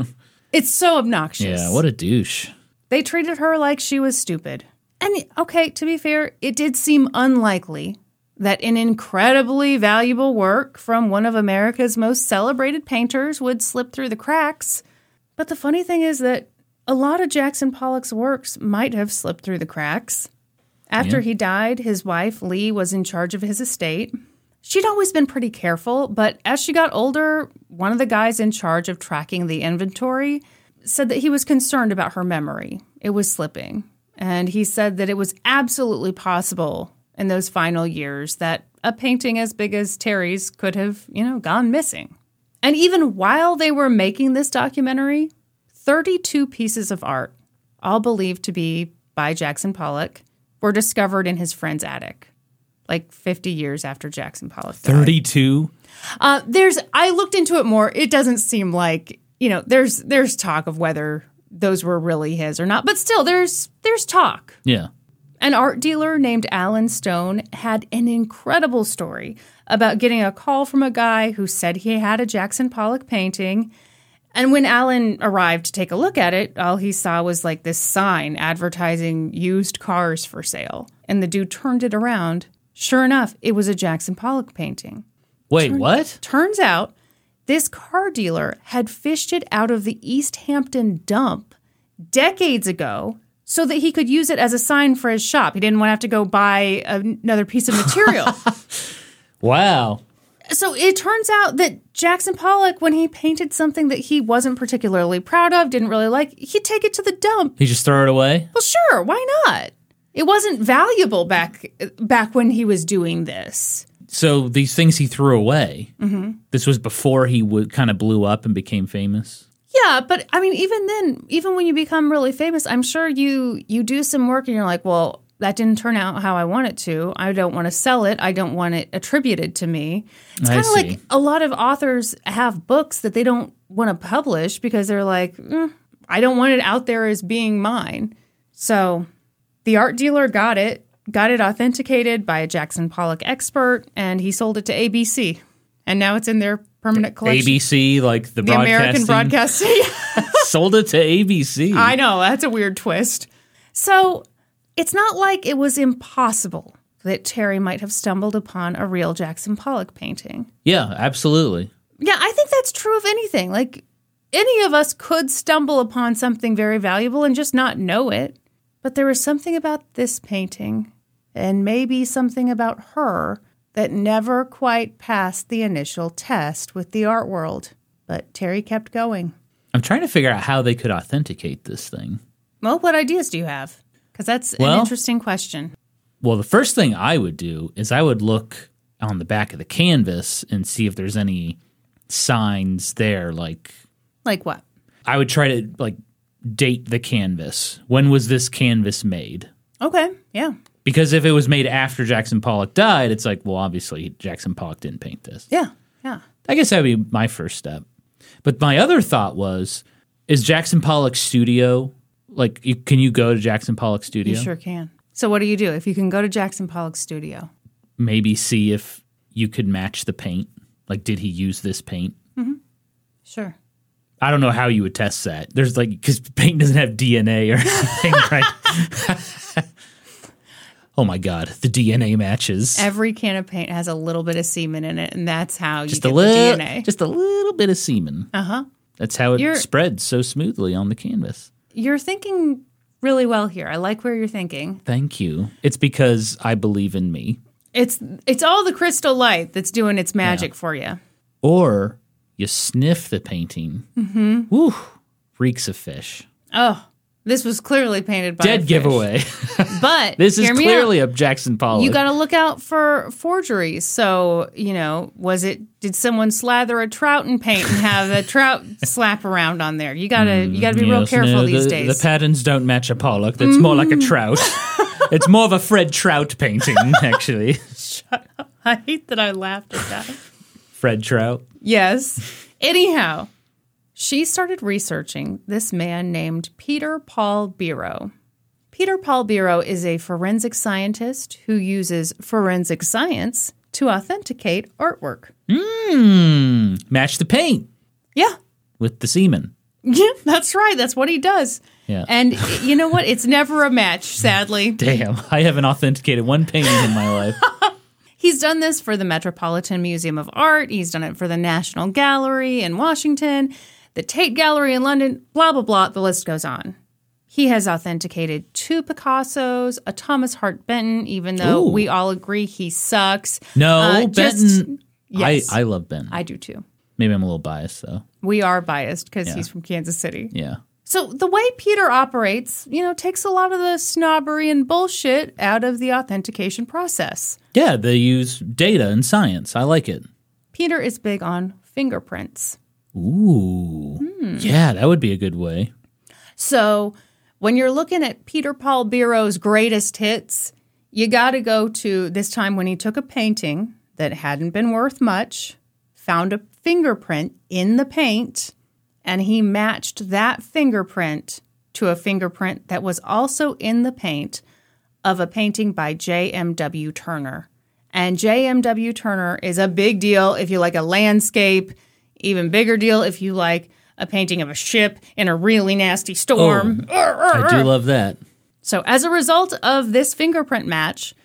It's so obnoxious. Yeah, what a douche. They treated her like she was stupid. And, okay, to be fair, it did seem unlikely that an incredibly valuable work from one of America's most celebrated painters would slip through the cracks. But the funny thing is that a lot of Jackson Pollock's works might have slipped through the cracks. After yeah. he died, his wife, Lee, was in charge of his estate. She'd always been pretty careful, but as she got older, one of the guys in charge of tracking the inventory said that he was concerned about her memory. It was slipping. And he said that it was absolutely possible in those final years that a painting as big as Terry's could have, you know, gone missing. And even while they were making this documentary, thirty-two pieces of art, all believed to be by Jackson Pollock, were discovered in his friend's attic, like fifty years after Jackson Pollock died. thirty-two? Uh, there's, I looked into it more. It doesn't seem like, you know, there's there's talk of whether those were really his or not. But still, there's there's talk. Yeah. An art dealer named Alan Stone had an incredible story about getting a call from a guy who said he had a Jackson Pollock painting. And when Alan arrived to take a look at it, all he saw was like this sign advertising used cars for sale. And the dude turned it around. Sure enough, it was a Jackson Pollock painting. Wait, what? Turns out this car dealer had fished it out of the East Hampton dump decades ago so that he could use it as a sign for his shop. He didn't want to have to go buy another piece of material. Wow. So it turns out that Jackson Pollock, when he painted something that he wasn't particularly proud of, didn't really like, he'd take it to the dump. He just throw it away? Well, sure. Why not? It wasn't valuable back back when he was doing this. So these things he threw away, mm-hmm. this was before he w- kind of blew up and became famous? Yeah, but I mean, even then, even when you become really famous, I'm sure you you do some work and you're like, well, that didn't turn out how I want it to. I don't want to sell it. I don't want it attributed to me. It's kind of like a lot of authors have books that they don't want to publish because they're like, mm, I don't want it out there as being mine. So the art dealer got it, got it authenticated by a Jackson Pollock expert, and he sold it to A B C. And now it's in their permanent collection. A B C, like the, the American Broadcasting. Sold it to A B C. I know. That's a weird twist. So it's not like it was impossible that Terry might have stumbled upon a real Jackson Pollock painting. Yeah, absolutely. Yeah, I think that's true of anything. Like, any of us could stumble upon something very valuable and just not know it. But there was something about this painting, and maybe something about her, that never quite passed the initial test with the art world. But Terry kept going. I'm trying to figure out how they could authenticate this thing. Well, what ideas do you have? Because that's well, an interesting question. Well, the first thing I would do is I would look on the back of the canvas and see if there's any signs there. Like, like what? I would try to like date the canvas. When was this canvas made? Okay, yeah. Because if it was made after Jackson Pollock died, it's like, well, obviously Jackson Pollock didn't paint this. Yeah, yeah. I guess that would be my first step. But my other thought was, is Jackson Pollock's studio, like, you, can you go to Jackson Pollock's studio? You sure can. So what do you do if you can go to Jackson Pollock's studio? Maybe see if you could match the paint. Like, did he use this paint? Mm-hmm. Sure. I don't know how you would test that. There's like, because paint doesn't have D N A or anything, right? Oh my God, the D N A matches. Every can of paint has a little bit of semen in it, and that's how you just get a little, the D N A. Just a little bit of semen. Uh-huh. That's how it You're, spreads so smoothly on the canvas. You're thinking really well here. I like where you're thinking. Thank you. It's because I believe in me. It's it's all the crystal light that's doing its magic yeah. for you. Or you sniff the painting. Mm-hmm. Woo, reeks of fish. Oh, this was clearly painted by Dead a fish. giveaway. But this is clearly out. a Jackson Pollock. You got to look out for forgeries. So, you know, was it, did someone slather a trout in paint and have a trout slap around on there? You got to you got to be yes, real careful no, these the, days. The patterns don't match a Pollock. That's mm. more like a trout. It's more of a Fred Trout painting, actually. Shut up. I hate that I laughed at that. Fred Trout? Yes. Anyhow, she started researching this man named Peter Paul Biro. Peter Paul Biro is a forensic scientist who uses forensic science to authenticate artwork. Mmm, match the paint. Yeah. With the semen. Yeah, that's right. That's what he does. Yeah. And you know what? It's never a match, sadly. Damn, I haven't authenticated one painting in my life. He's done this for the Metropolitan Museum of Art. He's done it for the National Gallery in Washington, the Tate Gallery in London, blah, blah, blah. The list goes on. He has authenticated two Picassos, a Thomas Hart Benton, even though Ooh. we all agree he sucks. No, uh, Benton. Just, yes, I, I love Benton. I do too. Maybe I'm a little biased, though. We are biased because yeah. he's from Kansas City. Yeah. So the way Peter operates, you know, takes a lot of the snobbery and bullshit out of the authentication process. Yeah, they use data and science. I like it. Peter is big on fingerprints. Ooh. Hmm. Yeah, that would be a good way. So when you're looking at Peter Paul Biro's greatest hits, you got to go to this time when he took a painting that hadn't been worth much, found a fingerprint in the paint, and he matched that fingerprint to a fingerprint that was also in the paint of a painting by J M W Turner. And J M W Turner is a big deal if you like a landscape, even bigger deal if you like a painting of a ship in a really nasty storm. Oh, I do love that. So as a result of this fingerprint match,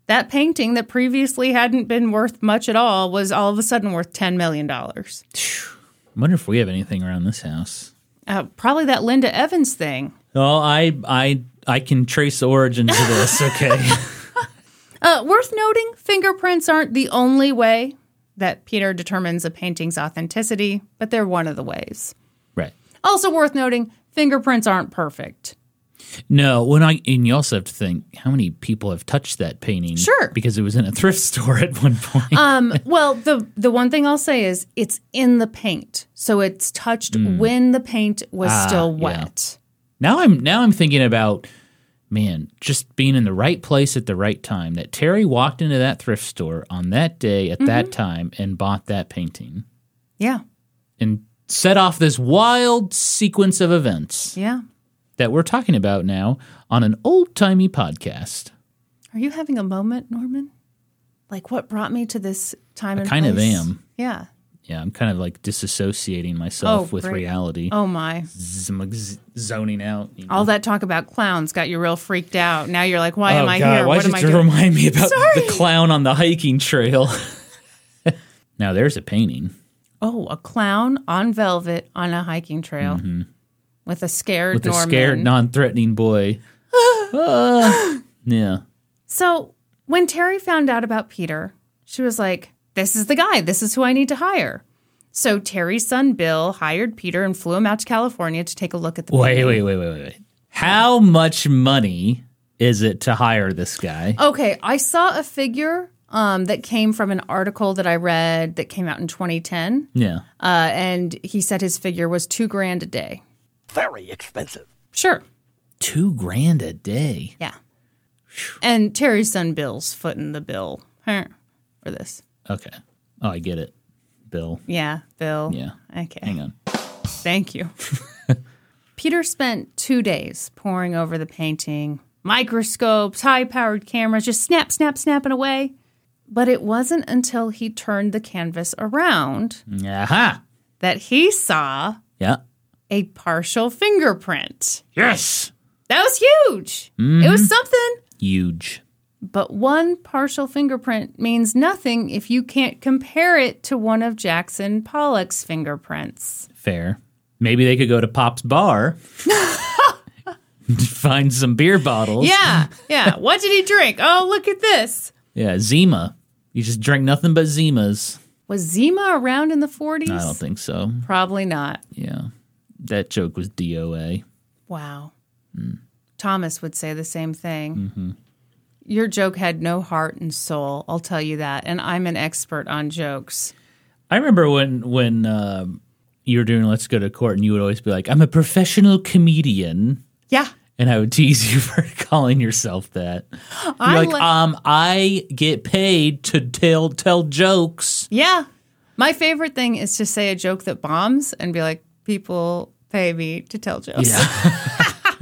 that painting that previously hadn't been worth much at all was all of a sudden worth ten million dollars. I wonder if we have anything around this house. Uh, probably that Linda Evans thing. Oh, I I I can trace the origins of this, okay. uh, worth noting, fingerprints aren't the only way that Peter determines a painting's authenticity, but they're one of the ways. Right. Also worth noting, fingerprints aren't perfect. No, when I and you also have to think how many people have touched that painting. Sure. Because it was in a thrift store at one point. Um, well, the the one thing I'll say is it's in the paint. So it's touched mm. when the paint was ah, still wet. Yeah. Now I'm now I'm thinking about, man, just being in the right place at the right time. That Terry walked into that thrift store on that day at mm-hmm. that time and bought that painting. Yeah. And set off this wild sequence of events. Yeah. That we're talking about now on an old-timey podcast. Are you having a moment, Norman? Like, what brought me to this time I and kind place? of am. Yeah. Yeah, I'm kind of like disassociating myself oh, with great. reality. Oh, my. Z- I'm like z- zoning out. You know? All that talk about clowns got you real freaked out. Now you're like, why oh, am I God, here? Why what did am I you doing? remind me about Sorry. the clown on the hiking trail? Now, there's a painting. Oh, a clown on velvet on a hiking trail. Mm-hmm. With a scared With Norman. a scared, non-threatening boy. uh, yeah. So when Terry found out about Peter, she was like, this is the guy. This is who I need to hire. So Terry's son, Bill, hired Peter and flew him out to California to take a look at the Wait, painting. wait, wait, wait, wait. How much money is it to hire this guy? Okay, I saw a figure um, that came from an article that I read that came out in twenty ten. Yeah. Uh, and he said his figure was two grand a day. Very expensive. Sure. Two grand a day. Yeah. And Terry's son Bill's footing the bill huh, for this. Okay. Oh, I get it. Bill. Yeah, Bill. Yeah. Okay. Hang on. Thank you. Peter spent two days poring over the painting, microscopes, high-powered cameras, just snap, snap, snapping away. But it wasn't until he turned the canvas around Aha. that he saw Yeah. a partial fingerprint. Yes. That was huge. Mm-hmm. It was something. Huge. But one partial fingerprint means nothing if you can't compare it to one of Jackson Pollock's fingerprints. Fair. Maybe they could go to Pop's bar, find some beer bottles. Yeah, yeah. What did he drink? Oh, look at this. Yeah, Zima. You just drank nothing but Zimas. Was Zima around in the forties? I don't think so. Probably not. Yeah. That joke was D O A. Wow. Mm. Thomas would say the same thing. Mm-hmm. Your joke had no heart and soul, I'll tell you that. And I'm an expert on jokes. I remember when when uh, you were doing Let's Go to Court and you would always be like, I'm a professional comedian. Yeah. And I would tease you for calling yourself that. You're I like, li- um, I get paid to tell tell jokes. Yeah. My favorite thing is to say a joke that bombs and be like, people pay me to tell jokes. Yeah.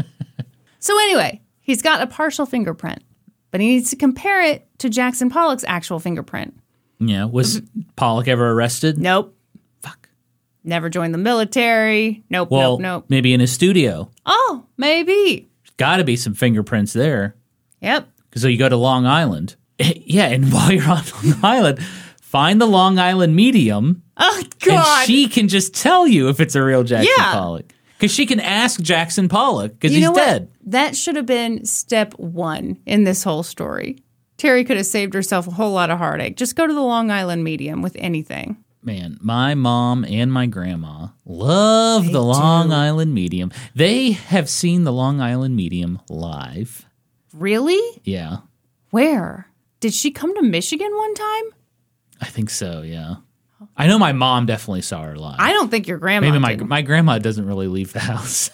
So anyway, he's got a partial fingerprint, but he needs to compare it to Jackson Pollock's actual fingerprint. Yeah. Was Pollock ever arrested? Nope. Fuck. Never joined the military. Nope, Well, nope, nope. maybe in his studio. Oh, maybe. Got to be some fingerprints there. Yep. So you go to Long Island. Yeah, and while you're on Long Island, find the Long Island medium. Oh, God. And she can just tell you if it's a real Jackson Yeah. Pollock. Because she can ask Jackson Pollock because You he's know what? dead. That should have been step one in this whole story. Terry could have saved herself a whole lot of heartache. Just go to the Long Island medium with anything. Man, my mom and my grandma love They the Long do. Island medium. They have seen the Long Island medium live. Really? Yeah, Where? Did she come to Michigan one time? I think so, yeah. I know my mom definitely saw her live. I don't think your grandma Maybe my did. my grandma doesn't really leave the house.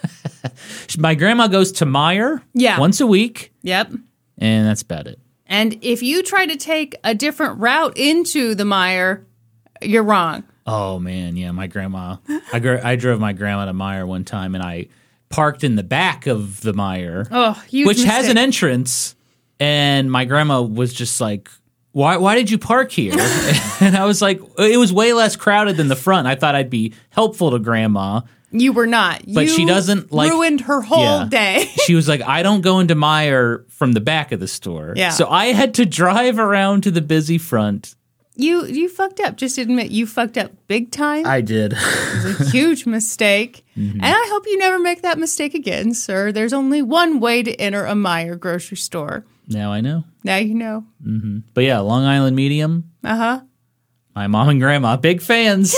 My grandma goes to Meyer Yeah. once a week, Yep. and that's about it. And if you try to take a different route into the Meyer, you're wrong. Oh, man, yeah, my grandma. I, gr- I drove my grandma to Meyer one time, and I parked in the back of the Meyer, Oh, you which has an entrance, and my grandma was just like, Why why did you park here? And I was like, it was way less crowded than the front. I thought I'd be helpful to grandma. You were not. But you she doesn't, like- ruined her whole Yeah. day. She was like, I don't go into Meijer from the back of the store. Yeah. So I had to drive around to the busy front. You you fucked up. Just admit you fucked up big time. I did. It was a huge mistake. Mm-hmm. And I hope you never make that mistake again, sir. There's only one way to enter a Meijer grocery store. Now I know. Now you know. But yeah, Long Island Medium. Uh-huh. My mom and grandma, big fans.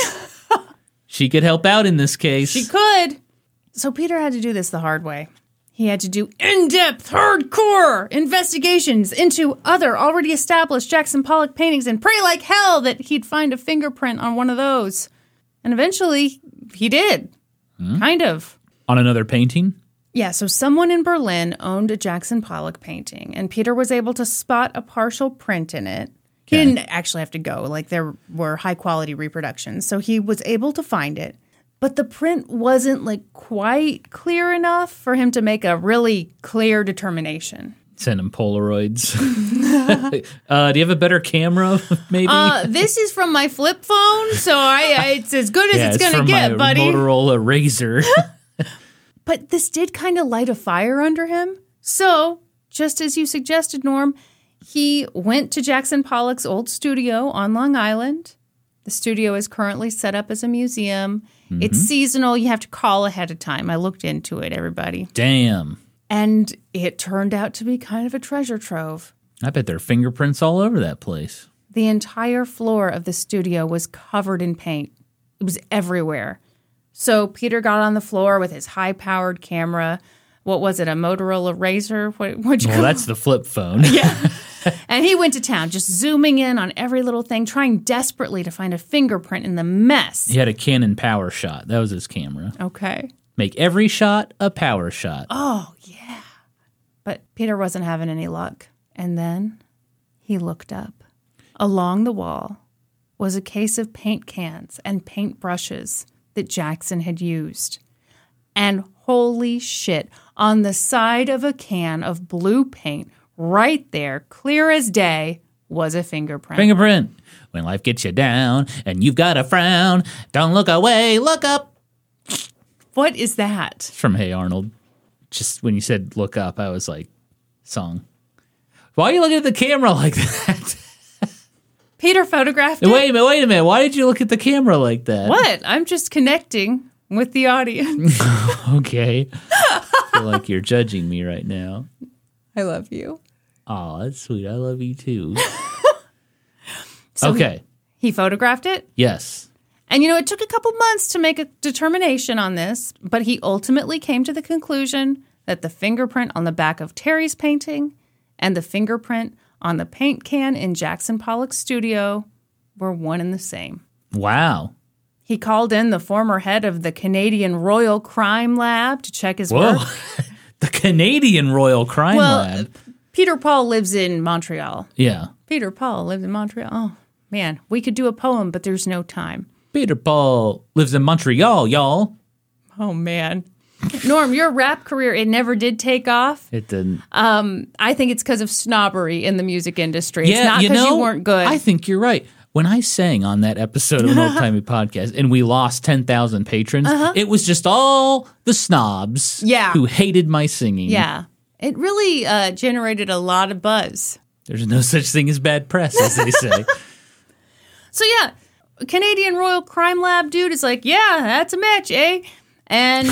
She could help out in this case. She could. So Peter had to do this the hard way. He had to do in-depth, hardcore investigations into other already established Jackson Pollock paintings and pray like hell that he'd find a fingerprint on one of those. And eventually, he did. Hmm? Kind of. On another painting? Yeah, so someone in Berlin owned a Jackson Pollock painting, and Peter was able to spot a partial print in it. He Okay. didn't actually have to go. Like, there were high-quality reproductions, so he was able to find it. But the print wasn't, like, quite clear enough for him to make a really clear determination. Send him Polaroids. uh, do you have a better camera, maybe? Uh, this is from my flip phone, so I, I it's as good as yeah, it's, it's going to from get, my buddy. Motorola Razr. But this did kind of light a fire under him. So, just as you suggested, Norm, he went to Jackson Pollock's old studio on Long Island. The studio is currently set up as a museum. Mm-hmm. It's seasonal. You have to call ahead of time. I looked into it, everybody. Damn. And it turned out to be kind of a treasure trove. I bet there are fingerprints all over that place. The entire floor of the studio was covered in paint. It was everywhere. So Peter got on the floor with his high-powered camera. What was it, a Motorola Razr? What, what'd you Well, call that's the flip phone. Yeah. And he went to town, just zooming in on every little thing, trying desperately to find a fingerprint in the mess. He had a Canon Power Shot. That was his camera. Okay. Make every shot a power shot. Oh, yeah. But Peter wasn't having any luck. And then he looked up. Along the wall was a case of paint cans and paint brushes that Jackson had used. And holy shit, on the side of a can of blue paint, right there, clear as day, was a fingerprint. Fingerprint. When life gets you down and you've got a frown, don't look away, look up. What is that? It's from Hey Arnold. Just when you said look up, I was like, song. Why are you looking at the camera like that? Peter photographed it. Wait a minute, wait a minute. Why did you look at the camera like that? What? I'm just connecting with the audience. Okay. I feel like you're judging me right now. I love you. Oh, that's sweet. I love you too. So okay. He, he photographed it. Yes. And, you know, it took a couple months to make a determination on this, but he ultimately came to the conclusion that the fingerprint on the back of Terry's painting and the fingerprint on the paint can in Jackson Pollock's studio were one and the same. Wow. He called in the former head of the Canadian Royal Crime Lab to check his Whoa. work. The Canadian Royal Crime Well, Lab. Peter Paul lives in Montreal. Yeah. Peter Paul lives in Montreal. Oh, man, we could do a poem, but there's no time. Peter Paul lives in Montreal, y'all. Oh, man. Norm, your rap career, it never did take off. It didn't. Um, I think it's because of snobbery in the music industry. Yeah, it's not you because you, know, weren't good. I think you're right. When I sang on that episode of an Old Timey Podcast and we lost ten thousand patrons, uh-huh. it was just all the snobs Yeah. who hated my singing. Yeah. It really uh, generated a lot of buzz. There's no such thing as bad press, as they say. So, yeah, Canadian Royal Crime Lab dude is like, yeah, that's a match, eh? And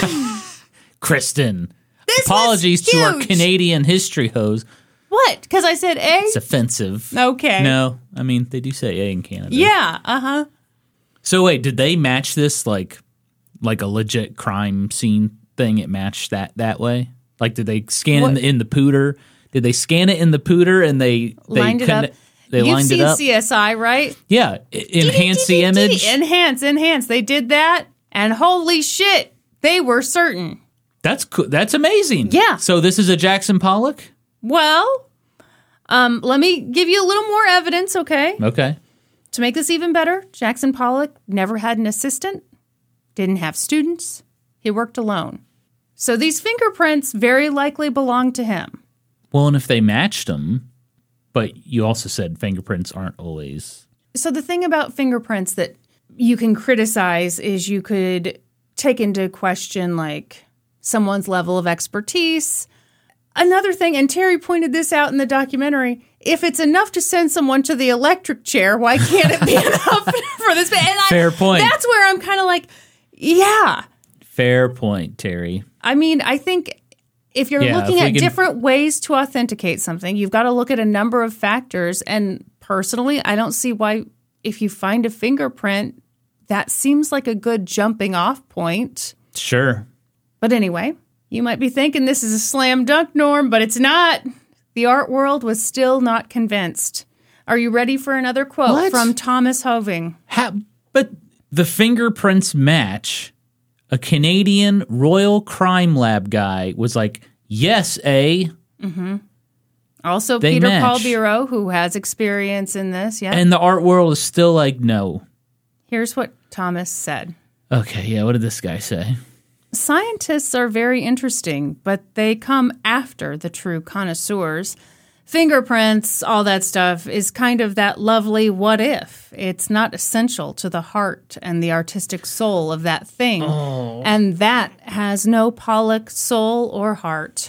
Kristen, this apologies was to our huge. Canadian history hose. What? Because I said eh? It's offensive. Okay. No, I mean, they do say A in Canada. Yeah, uh-huh. So wait, did they match this like like a legit crime scene thing? It matched that that way? Like, did they scan in What? the, in the pooter? Did they scan it in the pooter and they, they Lined it conne- up. They You've lined seen it up? C S I, right? Yeah, I- enhance the image. Enhance, enhance. They did that, and holy shit, they were certain. That's cool. That's amazing. Yeah. So this is a Jackson Pollock? Well, um, let me give you a little more evidence, okay? Okay. To make this even better, Jackson Pollock never had an assistant, didn't have students. He worked alone. So these fingerprints very likely belonged to him. Well, and if they matched them, but you also said fingerprints aren't always. So the thing about fingerprints that you can criticize is you could take into question, like, someone's level of expertise. Another thing, and Terry pointed this out in the documentary, if it's enough to send someone to the electric chair, why can't it be enough for this? And I, Fair point. That's where I'm kind of like, yeah. Fair point, Terry. I mean, I think if you're Yeah, looking if we at can- different ways to authenticate something, you've got to look at a number of factors. And personally, I don't see why, if you find a fingerprint, that seems like a good jumping off point. Sure. But anyway, you might be thinking this is a slam dunk, Norm, but it's not. The art world was still not convinced. Are you ready for another quote What? from Thomas Hoving? How, but the fingerprints match. A Canadian Royal Crime Lab guy was like, yes, A. Also, They Peter match. Paul Bureau, who has experience in this. Yeah. And the art world is still like, no. Here's what Thomas said. Okay, yeah, what did this guy say? Scientists are very interesting, but they come after the true connoisseurs. Fingerprints, all that stuff, is kind of that lovely what if. It's not essential to the heart and the artistic soul of that thing. And that has no Pollock soul or heart.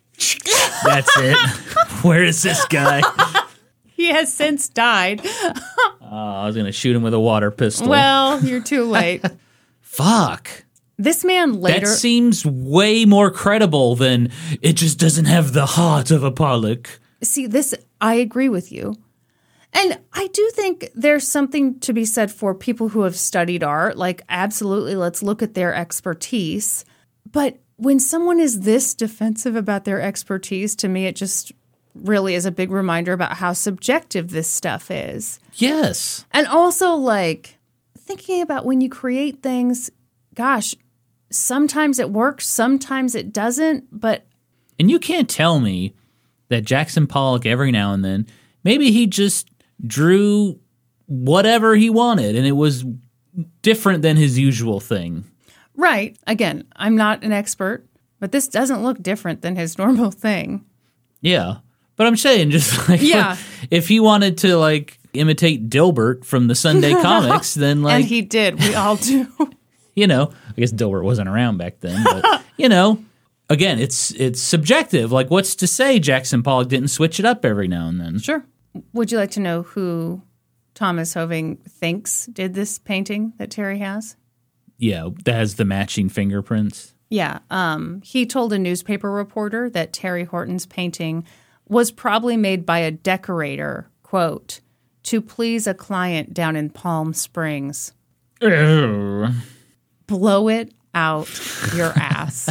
That's it. Where is this guy? He has since died. Oh, I was going to shoot him with a water pistol. Well, you're too late. Fuck. This man later... That seems way more credible than it just doesn't have the heart of a Pollock. See, this, I agree with you. And I do think there's something to be said for people who have studied art. Like, absolutely, let's look at their expertise. But when someone is this defensive about their expertise, to me, it just really is a big reminder about how subjective this stuff is. Yes. And also, like, thinking about when you create things, gosh, sometimes it works, sometimes it doesn't, but... And you can't tell me that Jackson Pollock, every now and then, maybe he just drew whatever he wanted, and it was different than his usual thing. Right. Again, I'm not an expert, but this doesn't look different than his normal thing. Yeah. But I'm saying, just like, Yeah. if he wanted to, like, imitate Dilbert from the Sunday comics, then, like, And he did. We all do. you know, I guess Dilbert wasn't around back then, but, you know, again, it's it's subjective. Like, what's to say Jackson Pollock didn't switch it up every now and then? Sure. Would you like to know who Thomas Hoving thinks did this painting that Terry has? Yeah, that has the matching fingerprints. Yeah. Um, he told a newspaper reporter that Terry Horton's painting was probably made by a decorator, quote, to please a client down in Palm Springs. Ugh. Blow it out your ass.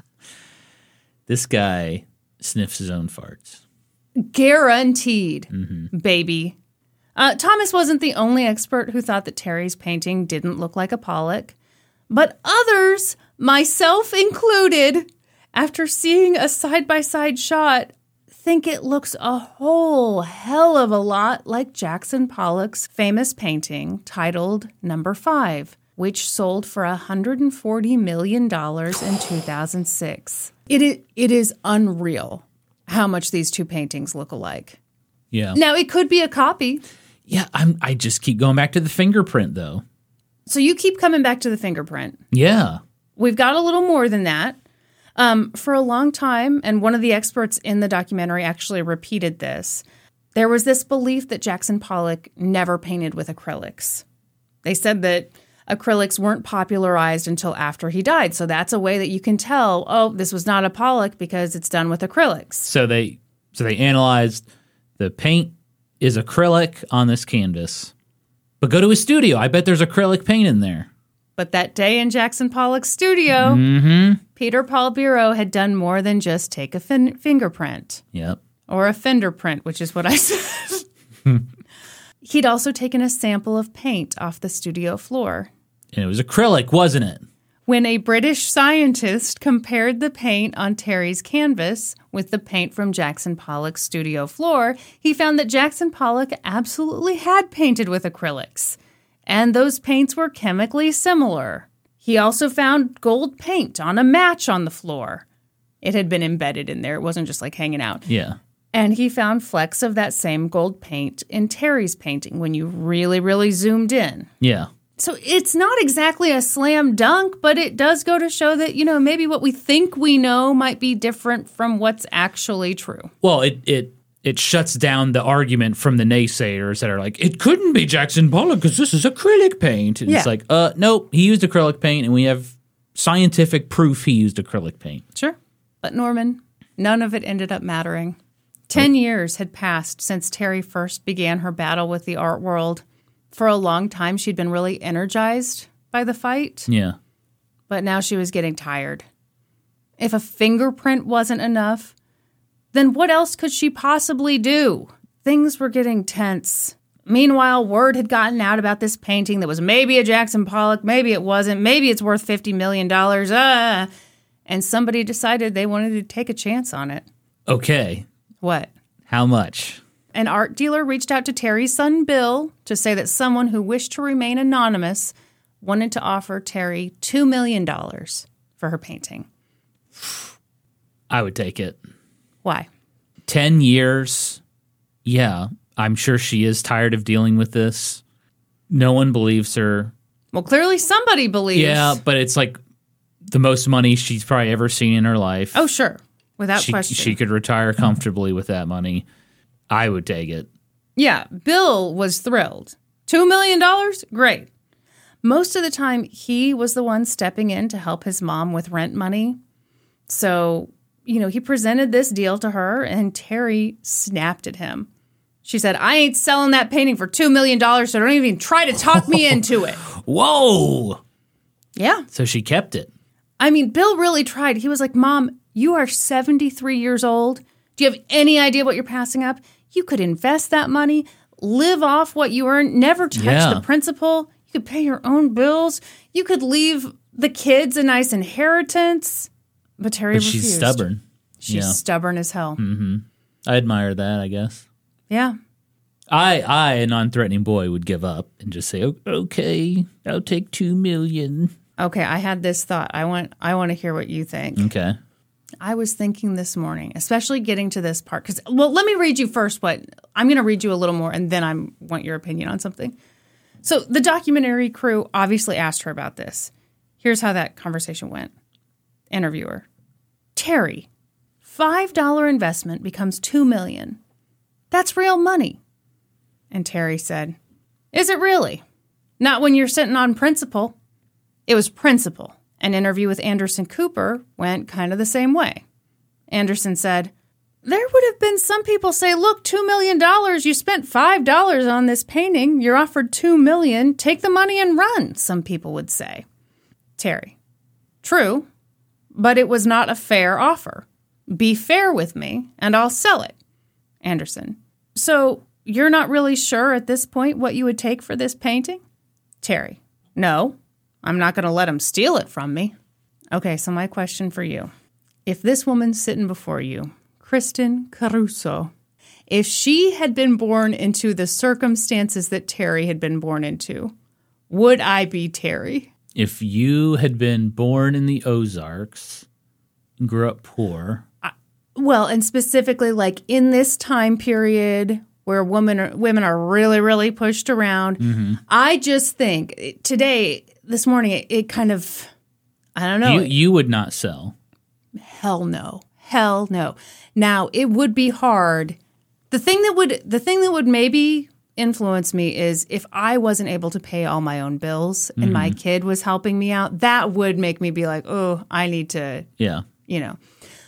This guy sniffs his own farts. Guaranteed, Mm-hmm. baby. Uh, Thomas wasn't the only expert who thought that Terry's painting didn't look like a Pollock, but others, myself included, after seeing a side-by-side shot, think it looks a whole hell of a lot like Jackson Pollock's famous painting titled Number Five, which sold for one hundred forty million dollars in two thousand six. It is, it is unreal how much these two paintings look alike. Yeah. Now, it could be a copy. Yeah, I'm, I just keep going back to the fingerprint, though. So you keep coming back to the fingerprint. Yeah. We've got a little more than that. Um, for a long time, and one of the experts in the documentary actually repeated this, there was this belief that Jackson Pollock never painted with acrylics. They said that acrylics weren't popularized until after he died. So that's a way that you can tell, oh, this was not a Pollock because it's done with acrylics. So they so they analyzed the paint is acrylic on this canvas. But go to his studio. I bet there's acrylic paint in there. But that day in Jackson Pollock's studio, Mm-hmm. Peter Paul Bureau had done more than just take a fin- fingerprint. Yep. Or a fender print, which is what I said. He'd also taken a sample of paint off the studio floor. And it was acrylic, wasn't it? When a British scientist compared the paint on Terry's canvas with the paint from Jackson Pollock's studio floor, he found that Jackson Pollock absolutely had painted with acrylics, and those paints were chemically similar. He also found gold paint on a match on the floor. It had been embedded in there. It wasn't just like hanging out. Yeah. And he found flecks of that same gold paint in Terry's painting when you really, really zoomed in. Yeah. So it's not exactly a slam dunk, but it does go to show that, you know, maybe what we think we know might be different from what's actually true. Well, it it it shuts down the argument from the naysayers that are like, it couldn't be Jackson Pollock because this is acrylic paint. And Yeah. It's like, uh, nope, he used acrylic paint, and we have scientific proof he used acrylic paint. Sure. But Norman, none of it ended up mattering. Ten oh. years had passed since Terry first began her battle with the art world. For a long time, she'd been really energized by the fight. Yeah. But now she was getting tired. If a fingerprint wasn't enough, then what else could she possibly do? Things were getting tense. Meanwhile, word had gotten out about this painting that was maybe a Jackson Pollock, maybe it wasn't, maybe it's worth fifty million dollars, uh, and somebody decided they wanted to take a chance on it. Okay. What? How much? An art dealer reached out to Terry's son, Bill, to say that someone who wished to remain anonymous wanted to offer Terry two million dollars for her painting. I would take it. Why? Ten years. Yeah, I'm sure she is tired of dealing with this. No one believes her. Well, clearly somebody believes. Yeah, but it's like the most money she's probably ever seen in her life. Oh, sure. Without she, question. She could retire comfortably with that money. I would take it. Yeah, Bill was thrilled. Two million dollars? Great. Most of the time, he was the one stepping in to help his mom with rent money. So, you know, he presented this deal to her, and Terry snapped at him. She said, I ain't selling that painting for two million dollars, so don't even try to talk me into it. Whoa! Yeah. So she kept it. I mean, Bill really tried. He was like, Mom, you are seventy-three years old. Do you have any idea what you're passing up? You could invest that money, live off what you earn, never touch Yeah. the principal. You could pay your own bills. You could leave the kids a nice inheritance. But Terry But refused. she's stubborn. She's Yeah. stubborn as hell. Mm-hmm. I admire that, I guess. Yeah. I, I, a non-threatening boy, would give up and just say, "O- okay, I'll take two million. Okay, I had this thought. I want I want to hear what you think. Okay. I was thinking this morning, especially getting to this part, because, well, let me read you first what, I'm going to read you a little more, and then I want your opinion on something. So the documentary crew obviously asked her about this. Here's how that conversation went. Interviewer: Terry, five dollar investment becomes two million dollars. That's real money. And Terry said, is it really? Not when you're sitting on principal. It was principal. An interview with Anderson Cooper went kind of the same way. Anderson said, there would have been some people say, look, two million dollars, you spent five dollars on this painting, you're offered two million dollars, take the money and run, some people would say. Terry: true, but it was not a fair offer. Be fair with me, and I'll sell it. Anderson: so you're not really sure at this point what you would take for this painting? Terry: no. I'm not going to let him steal it from me. Okay, so my question for you. If this woman sitting before you, Kristen Caruso, if she had been born into the circumstances that Terry had been born into, would I be Terry? If you had been born in the Ozarks, grew up poor. I, well, and specifically like in this time period where women are, women are really, really pushed around, mm-hmm. I just think today... This morning, it, it kind of, I don't know. You, you would not sell. Hell no. Hell no. Now, it would be hard. The thing that would, the thing that would maybe influence me is if I wasn't able to pay all my own bills and mm-hmm. my kid was helping me out, that would make me be like, oh, I need to, yeah, you know.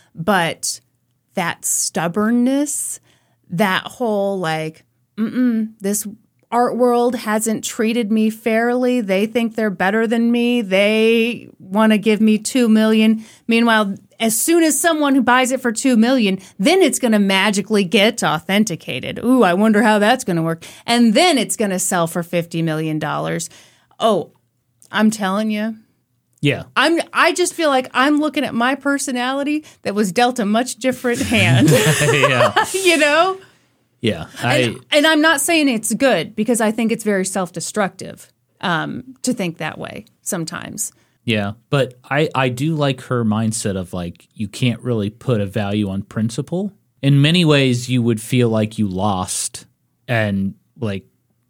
But that stubbornness, that whole like, mm-mm, this art world hasn't treated me fairly. They think they're better than me. They want to give me two million dollars. Meanwhile, as soon as someone who buys it for two million dollars, then it's going to magically get authenticated. Ooh, I wonder how that's going to work. And then it's going to sell for fifty million dollars. Oh, I'm telling you. Yeah. I'm I just feel like I'm looking at my personality that was dealt a much different hand. Yeah. You know? Yeah. I, and, and I'm not saying it's good because I think it's very self-destructive um, to think that way sometimes. Yeah. But I, I do like her mindset of like, you can't really put a value on principle. In many ways, you would feel like you lost and like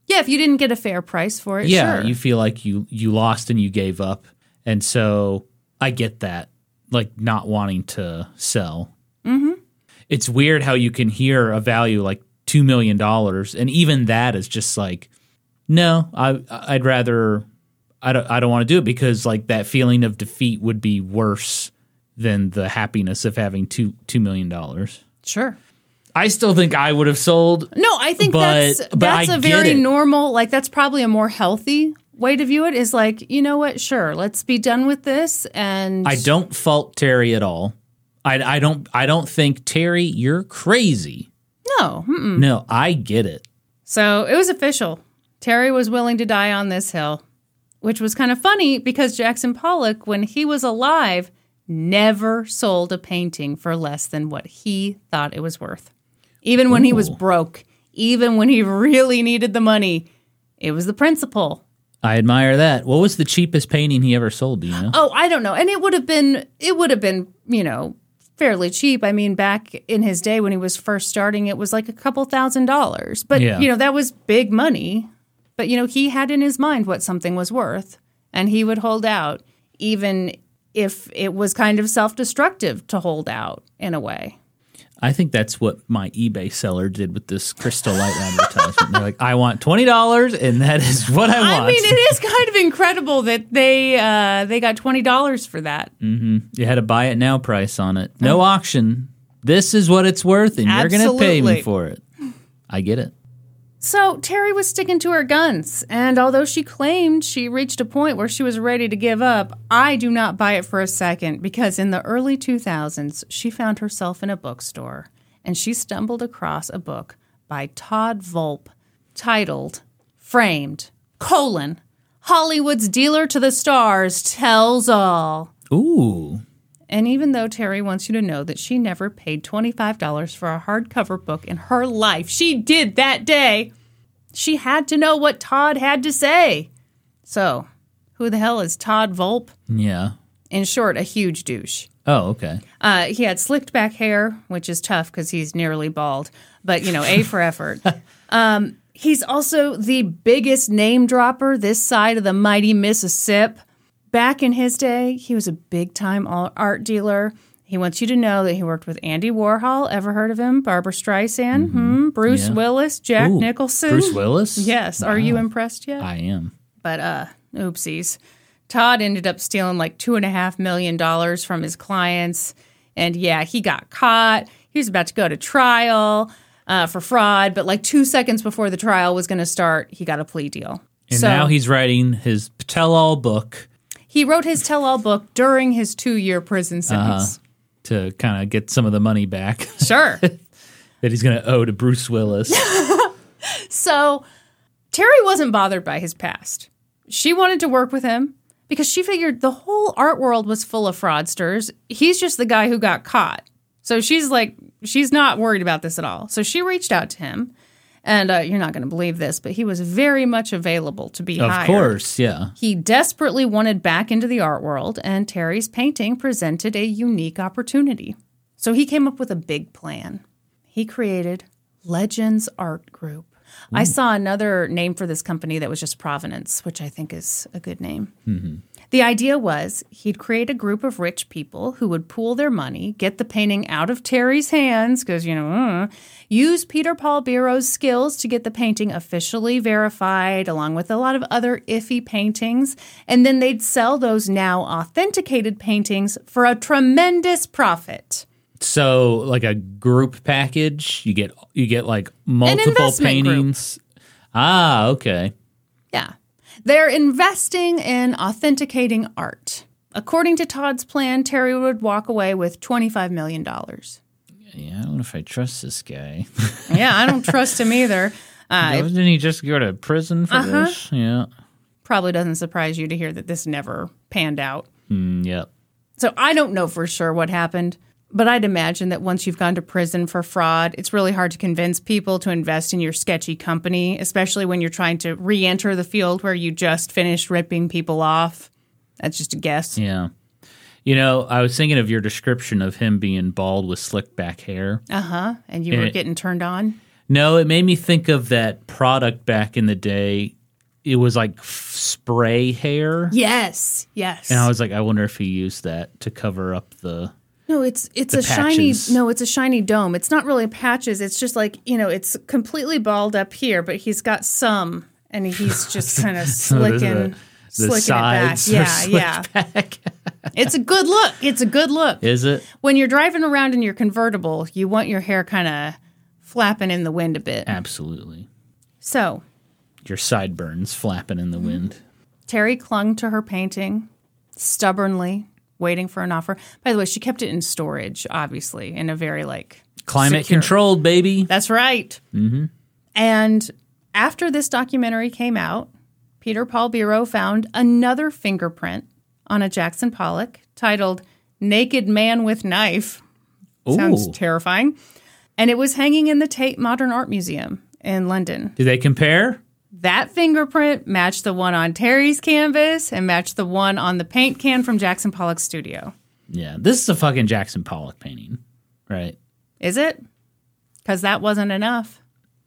Yeah, if you didn't get a fair price for it, Yeah, sure. you feel like you you lost and you gave up. And so I get that, like not wanting to sell. Mm-hmm. It's weird how you can hear a value like two million dollars, and even that is just like, no, I, I'd rather, I don't, I don't want to do it because like that feeling of defeat would be worse than the happiness of having two two million dollars. Sure. I still think I would have sold. No, I think but, that's but that's I a get very it. normal, like that's probably a more healthy way to view it is like, you know what, sure, let's be done with this. And I don't fault Terry at all. I, I don't I don't think, Terry, you're crazy. No. Mm-mm. No, I get it. So it was official. Terry was willing to die on this hill, which was kind of funny because Jackson Pollock, when he was alive, never sold a painting for less than what he thought it was worth. Even when he was Ooh. broke, even when he really needed the money, it was the principle. I admire that. What was the cheapest painting he ever sold, do you know? Oh, I don't know. And it would have been, it would have been, you know, fairly cheap. I mean, back in his day when he was first starting, it was like a couple thousand dollars. But, Yeah. you know, that was big money. But, you know, he had in his mind what something was worth. And he would hold out, even if it was kind of self-destructive to hold out in a way. I think that's what my eBay seller did with this Crystal Light advertisement. They're like, I want twenty dollars, and that is what I want. I mean, it is kind of incredible that they uh, they got twenty dollars for that. You had a buy it now price on it. No auction. This is what it's worth, and you're going to pay me Absolutely. for it. I get it. So Terry was sticking to her guns, and although she claimed she reached a point where she was ready to give up, I do not buy it for a second, because in the early two thousands, she found herself in a bookstore, and she stumbled across a book by Todd Volpe titled Framed, colon, Hollywood's Dealer to the Stars Tells All. Ooh. And even though Terry wants you to know that she never paid twenty-five dollars for a hardcover book in her life, she did that day. She had to know what Todd had to say. So, who the hell is Todd Volpe? Yeah. In short, a huge douche. Oh, okay. Uh, he had slicked back hair, which is tough because he's nearly bald. But, you know, A for effort. Um, he's also the biggest name dropper this side of the mighty Mississippi. Back in his day, he was a big-time art dealer. He wants you to know that he worked with Andy Warhol. Ever heard of him? Barbara Streisand, mm-hmm. hmm, Bruce Yeah. Willis, Jack Ooh, Nicholson. Bruce Willis? Yes. Wow. Are you impressed yet? I am. But, uh, oopsies. Todd ended up stealing like two and a half million dollars from his clients. And yeah, he got caught. He was about to go to trial uh, for fraud. But like two seconds before the trial was going to start, he got a plea deal. And so now he's writing his tell-all book he wrote his tell-all book during his two-year prison sentence. uh, to kind of get some of the money back Sure. that he's going to owe to Bruce Willis. So Terry wasn't bothered by his past. She wanted to work with him because she figured the whole art world was full of fraudsters. He's just the guy who got caught. So she's like, she's not worried about this at all. So she reached out to him. And uh, you're not going to believe this, but he was very much available to be Of hired. course, yeah. He desperately wanted back into the art world, and Terry's painting presented a unique opportunity. So he came up with a big plan. He created Legends Art Group. Ooh. I saw another name for this company that was just Provenance, which I think is a good name. Mm-hmm. The idea was he'd create a group of rich people who would pool their money, get the painting out of Terry's hands, because, you know, uh, use Peter Paul Biro's skills to get the painting officially verified, along with a lot of other iffy paintings, and then they'd sell those now authenticated paintings for a tremendous profit. So, like a group package, you get you get like multiple investment group. paintings. Ah, okay. Yeah. They're investing in authenticating art. According to Todd's plan, Terry would walk away with twenty-five million dollars. Yeah, I don't know if I trust this guy. Yeah, I don't trust him either. Uh, Didn't he just go to prison for Uh-huh. this? Yeah. Probably doesn't surprise you to hear that this never panned out. Mm, yep. So I don't know for sure what happened, but I'd imagine that once you've gone to prison for fraud, it's really hard to convince people to invest in your sketchy company, especially when you're trying to re-enter the field where you just finished ripping people off. That's just a guess. Yeah. You know, I was thinking of your description of him being bald with slick back hair. Uh-huh. And you And were it- getting turned on? No, it made me think of that product back in the day. It was like f- spray hair. Yes, yes. And I was like, I wonder if he used that to cover up the... No, it's it's the a shiny patches. no, it's a shiny dome. It's not really patches. It's just like, you know, it's completely bald up here, but he's got some and he's just kind of slicking the, the slicking sides it are back. Yeah, slicked yeah. back. It's a good look. It's a good look. Is it? When you're driving around in your convertible, you want your hair kind of flapping in the wind a bit. Absolutely. So, Your sideburns flapping in the wind. Terry clung to her painting stubbornly, waiting for an offer. By the way, she kept it in storage, obviously, in a very like Climate secure- controlled, baby. That's right. Mm-hmm. And after this documentary came out, Peter Paul Biro found another fingerprint on a Jackson Pollock titled Naked Man with Knife. Sounds Ooh. terrifying. And it was hanging in the Tate Modern Art Museum in London. Do they compare? That fingerprint matched the one on Terry's canvas and matched the one on the paint can from Jackson Pollock's studio. Yeah, this is a fucking Jackson Pollock painting, right? Is it? Because that wasn't enough.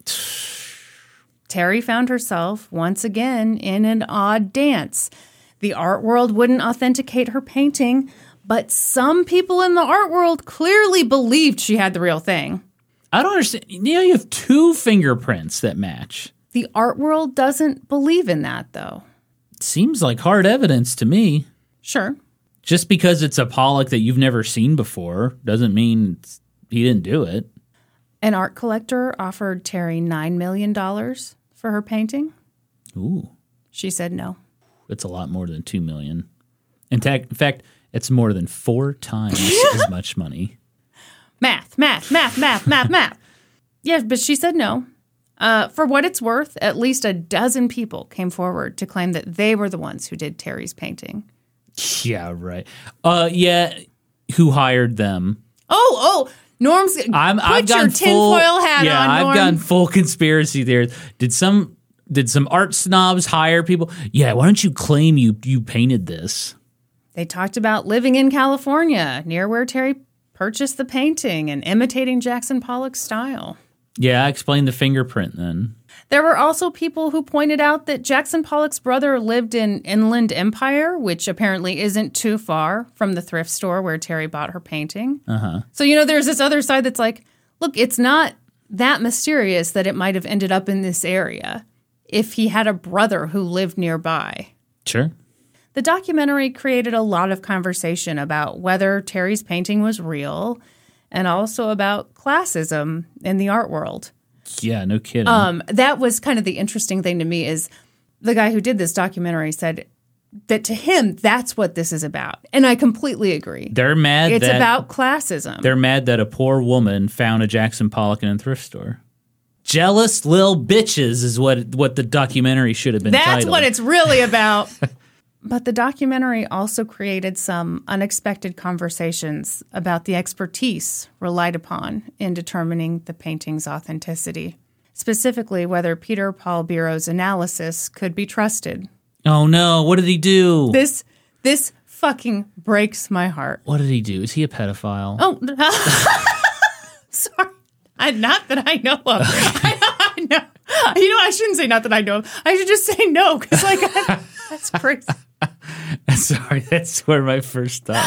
Terry found herself once again in an odd dance. The art world wouldn't authenticate her painting, but some people in the art world clearly believed she had the real thing. I don't understand. You know, you have two fingerprints that match. The art world doesn't believe in that, though. Seems like hard evidence to me. Sure. Just because it's a Pollock that you've never seen before doesn't mean it's, he didn't do it. An art collector offered Terry nine million dollars for her painting. Ooh, She said no. it's a lot more than two million dollars. In, ta- in fact, it's more than four times as much money. Math, math, math, math, math, math. Yeah, but she said no. Uh, for what it's worth, at least a dozen people came forward to claim that they were the ones who did Terry's painting. Yeah, right. Uh, yeah, who hired them? Oh, oh, Norm's I'm, put I've your gotten full, tinfoil hat yeah, on, I've Norm. gotten full conspiracy theories. Did some did some art snobs hire people? Yeah, why don't you claim you you painted this? They talked about living in California, near where Terry purchased the painting, and imitating Jackson Pollock's style. Yeah, explain the fingerprint then. There were also people who pointed out that Jackson Pollock's brother lived in Inland Empire, which apparently isn't too far from the thrift store where Terry bought her painting. Uh-huh. So, you know, there's this other side that's like, look, it's not that mysterious that it might have ended up in this area if he had a brother who lived nearby. Sure. The documentary created a lot of conversation about whether Terry's painting was real and also about classism in the art world. Yeah, no kidding. Um, that was kind of the interesting thing to me is the guy who did this documentary said that to him, that's what this is about. And I completely agree. they're mad It's that about classism. they're mad that a poor woman found a Jackson Pollock in a thrift store. Jealous lil bitches is what what the documentary should have been That's titled. what it's really about. But the documentary also created some unexpected conversations about the expertise relied upon in determining the painting's authenticity, specifically whether Peter Paul Biro's analysis could be trusted. Oh no, what did he do? This this fucking breaks my heart. What did he do? Is he a pedophile? Oh, sorry. I, not that I know of. I, I know. You know, I shouldn't say not that I know of. I should just say no, because, like, I, that's crazy. Sorry, that's where my first thought.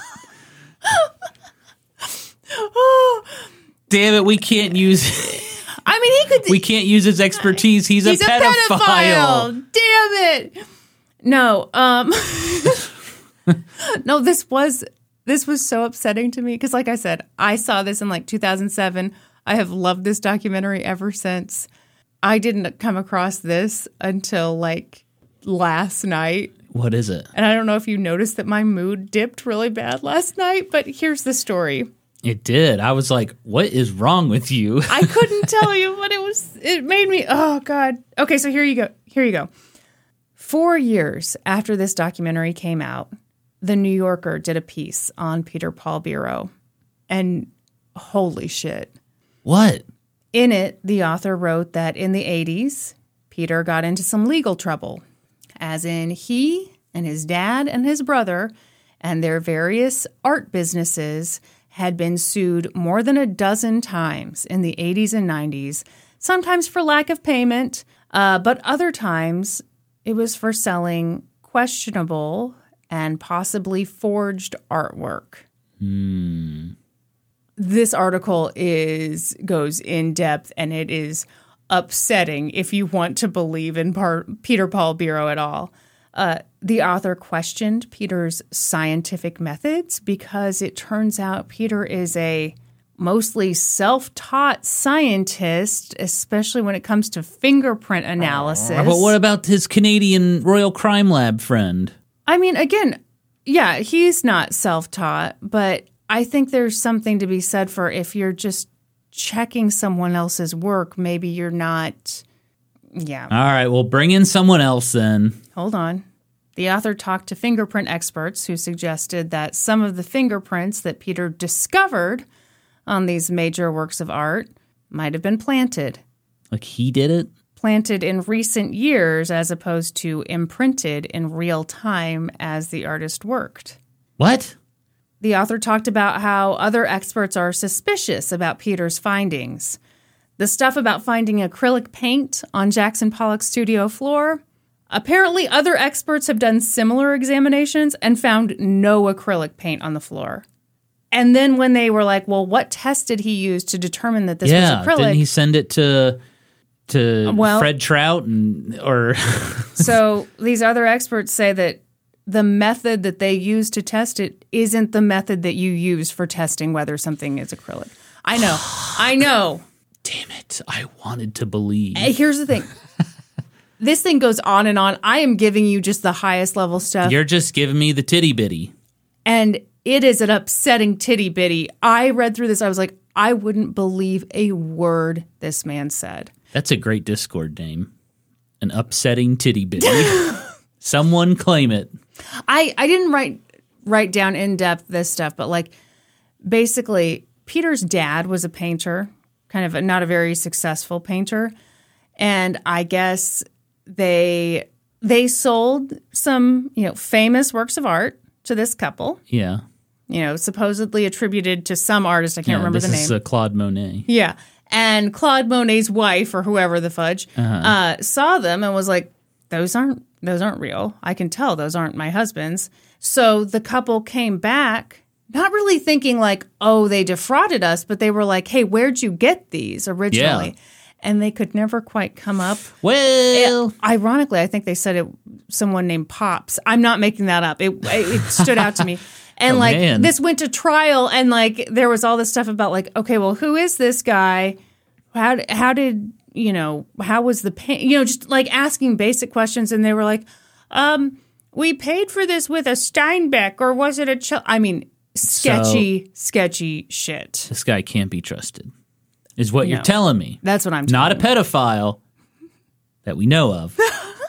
Oh, Damn it, we can't use I mean, he could. we can't use his expertise. He's, He's a, a pedophile. pedophile. Damn it. No. Um. no. This was this was so upsetting to me because, like I said, I saw this in like two thousand seven. I have loved this documentary ever since. I didn't come across this until like last night. What is it? And I don't know if you noticed that my mood dipped really bad last night, but here's the story. It did. I was like, what is wrong with you? I couldn't tell you, but it was, it made me, oh God. Okay, so here you go. Here you go. Four years after this documentary came out, The New Yorker did a piece on Peter Paul Biro. And holy shit. What? In it, the author wrote that in the eighties, Peter got into some legal trouble, as in he and his dad and his brother and their various art businesses had been sued more than a dozen times in the eighties and nineties, sometimes for lack of payment, uh, but other times it was for selling questionable and possibly forged artwork. Hmm. This article is goes in depth, and it is upsetting if you want to believe in par- Peter Paul Biro at all. Uh, the author questioned Peter's scientific methods because it turns out Peter is a mostly self-taught scientist, especially when it comes to fingerprint analysis. But what about his Canadian Royal Crime Lab friend? I mean, again, yeah, he's not self-taught, but I think there's something to be said for if you're just checking someone else's work, maybe you're not, yeah. All right, well, bring in someone else then. Hold on. The author talked to fingerprint experts who suggested that some of the fingerprints that Peter discovered on these major works of art might have been planted. Like he did it? Planted in recent years as opposed to imprinted in real time as the artist worked. What? The author talked about how other experts are suspicious about Peter's findings. The stuff about finding acrylic paint on Jackson Pollock's studio floor. Apparently, other experts have done similar examinations and found no acrylic paint on the floor. And then when they were like, well, what test did he use to determine that this yeah, was acrylic? Didn't he send it to to well, Fred Trout and or So these other experts say that the method that they use to test it isn't the method that you use for testing whether something is acrylic. I know. I know. Damn it. I wanted to believe. Here's the thing. This thing goes on and on. I am giving you just the highest level stuff. You're just giving me the titty bitty. And it is an upsetting titty bitty. I read through this. I was like, I wouldn't believe a word this man said. That's a great Discord name. An upsetting titty bitty. Someone claim it. I, I didn't write write down in depth this stuff, but like basically Peter's dad was a painter, kind of a, not a very successful painter. And I guess they they sold some, you know, famous works of art to this couple. Yeah. You know, supposedly attributed to some artist. I can't yeah, remember this the name. This is uh, Claude Monet. Yeah. And Claude Monet's wife, or whoever the fudge, uh-huh. uh, saw them and was like, those aren't those aren't real. I can tell those aren't my husband's. So the couple came back, not really thinking like, oh, they defrauded us, but they were like, hey, where'd you get these originally? Yeah. And they could never quite come up. Well, it, ironically, I think they said it. Someone named Pops. I'm not making that up. It, it stood out to me. And oh, like man. This went to trial, and like there was all this stuff about like, okay, well, who is this guy? How how did you know? How was the pay? You know, just like asking basic questions, and they were like, um, we paid for this with a Steinbeck, or was it a? Ch-? I mean, sketchy, so, sketchy shit. This guy can't be trusted. Is what no, you're telling me. That's what I'm telling Not a pedophile that we know of.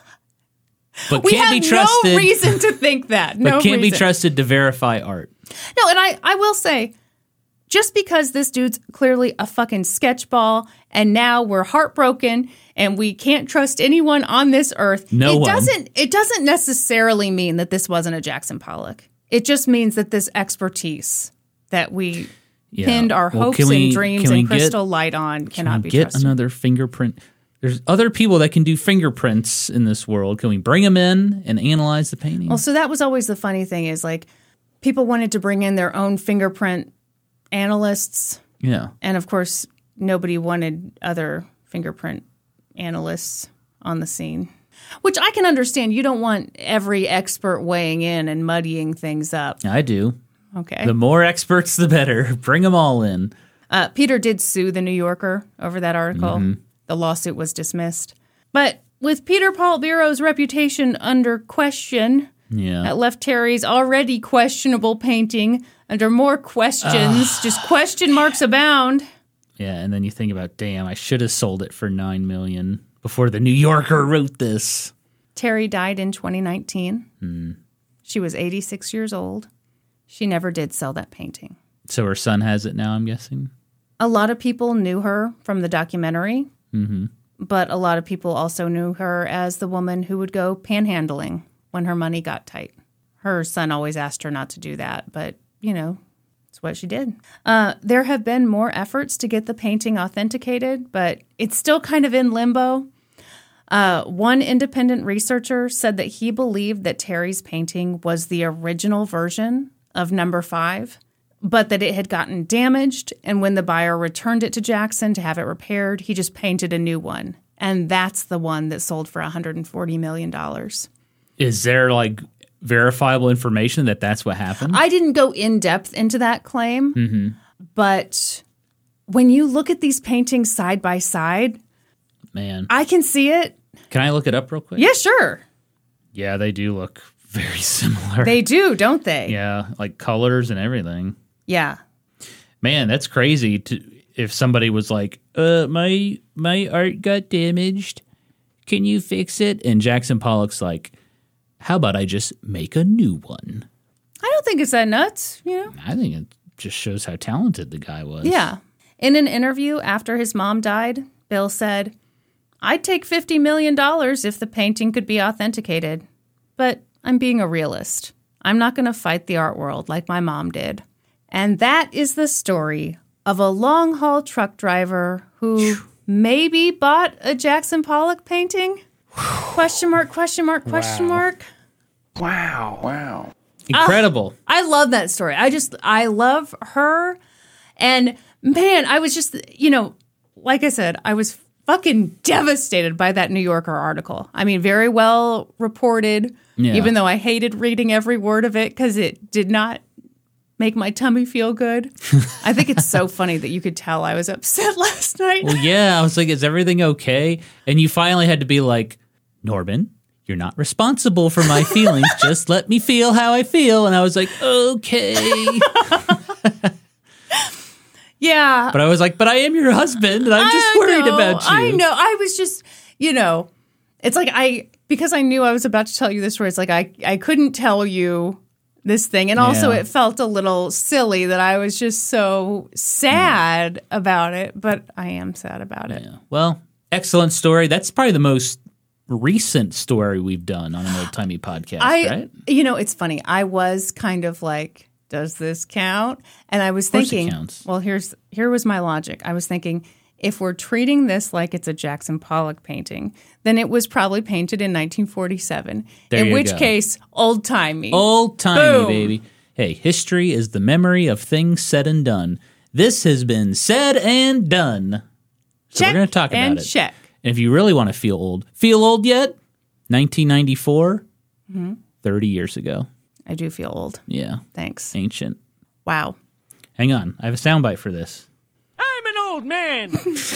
But we can't have be trusted. No reason to think that. No but can't reason. be trusted to verify art. No, and I, I will say, just because this dude's clearly a fucking sketchball, and now we're heartbroken and we can't trust anyone on this earth, no it one. doesn't it doesn't necessarily mean that this wasn't a Jackson Pollock. It just means that this expertise that we yeah. pinned our well, hopes we, and dreams and crystal get, light on cannot can be get trusted. Another fingerprint. There's other people that can do fingerprints in this world. Can we bring them in and analyze the painting? Well, so that was always the funny thing is like people wanted to bring in their own fingerprint analysts. Yeah. And of course, nobody wanted other fingerprint analysts on the scene, which I can understand. You don't want every expert weighing in and muddying things up. I do. Okay. The more experts, the better. Bring them all in. Uh, Peter did sue the New Yorker over that article. Mm-hmm. The lawsuit was dismissed. But with Peter Paul Biro's reputation under question, yeah. that left Terry's already questionable painting under more questions, uh, just question marks abound. Yeah, and then you think about, damn, I should have sold it for nine million dollars before the New Yorker wrote this. Terry died in twenty nineteen. Hmm. She was eighty-six years old. She never did sell that painting. So her son has it now, I'm guessing? A lot of people knew her from the documentary. Mm-hmm. But a lot of people also knew her as the woman who would go panhandling when her money got tight. Her son always asked her not to do that, but, you know, That's what she did. Uh, there have been more efforts to get the painting authenticated, but it's still kind of in limbo. Uh, one independent researcher said that he believed that Terry's painting was the original version of number five, but that it had gotten damaged, and when the buyer returned it to Jackson to have it repaired, he just painted a new one. And that's the one that sold for one hundred forty million dollars. Is there, like, verifiable information that that's what happened? I didn't go in depth into that claim, mm-hmm. but when you look at these paintings side by side, man, I can see it. Can I look it up real quick? Yeah, sure. Yeah, they do look very similar. They do, don't they? Yeah, like colors and everything. Yeah. Man, that's crazy to if somebody was like, uh, my my art got damaged. Can you fix it? And Jackson Pollock's like, how about I just make a new one? I don't think it's that nuts, you know? I think it just shows how talented the guy was. Yeah. In an interview after his mom died, Bill said, I'd take fifty million dollars if the painting could be authenticated. But I'm being a realist. I'm not going to fight the art world like my mom did. And that is the story of a long-haul truck driver who maybe bought a Jackson Pollock painting? Question mark, question mark, question Wow. mark. Wow. Wow. Incredible. Uh, I love that story. I just, I love her. And man, I was just, you know, like I said, I was fucking devastated by that New Yorker article. I mean, very well reported, Yeah. even though I hated reading every word of it because it did not make my tummy feel good. I think it's so funny that you could tell I was upset last night. Well, yeah, I was like, is everything okay? And you finally had to be like, Norman, you're not responsible for my feelings. Just let me feel how I feel. And I was like, okay. Yeah. But I was like, but I am your husband, and I'm just I worried know, about you. I know. I was just, you know, it's like I, because I knew I was about to tell you this story, it's like I, I couldn't tell you this thing. And also Yeah. it felt a little silly that I was just so sad yeah. about it, but I am sad about it. Yeah. Well, excellent story. That's probably the most recent story we've done on an old-timey podcast, I, right? You know, it's funny. I was kind of like, does this count? And I was Of course thinking, it counts. well, here's here was my logic. I was thinking, if we're treating this like it's a Jackson Pollock painting, then it was probably painted in nineteen forty-seven. There in you which go. case, old-timey. Old-timey, Boom. baby. Hey, history is the memory of things said and done. This has been said and done. So check we're going to talk about and it. check. And if you really want to feel old, feel old yet? nineteen ninety-four, Mm-hmm. thirty years ago. I do feel old. Yeah, Thanks. ancient. Wow. Hang on, I have a soundbite for this. I'm an old man.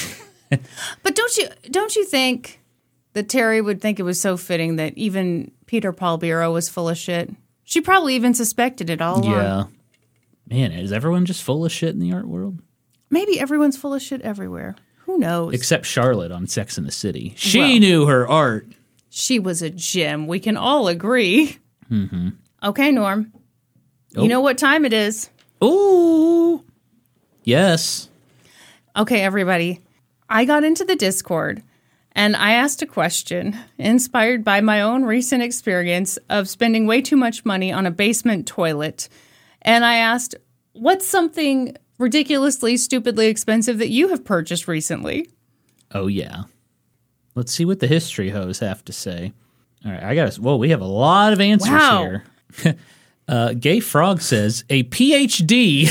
But don't you don't you think that Terry would think it was so fitting that even Peter Paul Bureau was full of shit? She probably even suspected it all along. Yeah. Man, is everyone just full of shit in the art world? Maybe everyone's full of shit everywhere. Who knows? Except Charlotte on Sex and the City. She Well. knew her art. She was a gem. We can all agree. Mm-hmm. Okay, Norm. Oh. You know what time it is. Ooh. Yes. Okay, everybody. I got into the Discord and I asked a question inspired by my own recent experience of spending way too much money on a basement toilet. And I asked, what's something ridiculously, stupidly expensive that you have purchased recently? Oh, yeah. Let's see what the history hoes have to say. All right, I got to. Whoa, we have a lot of answers Wow. here. uh, Gay Frog says, a P H D.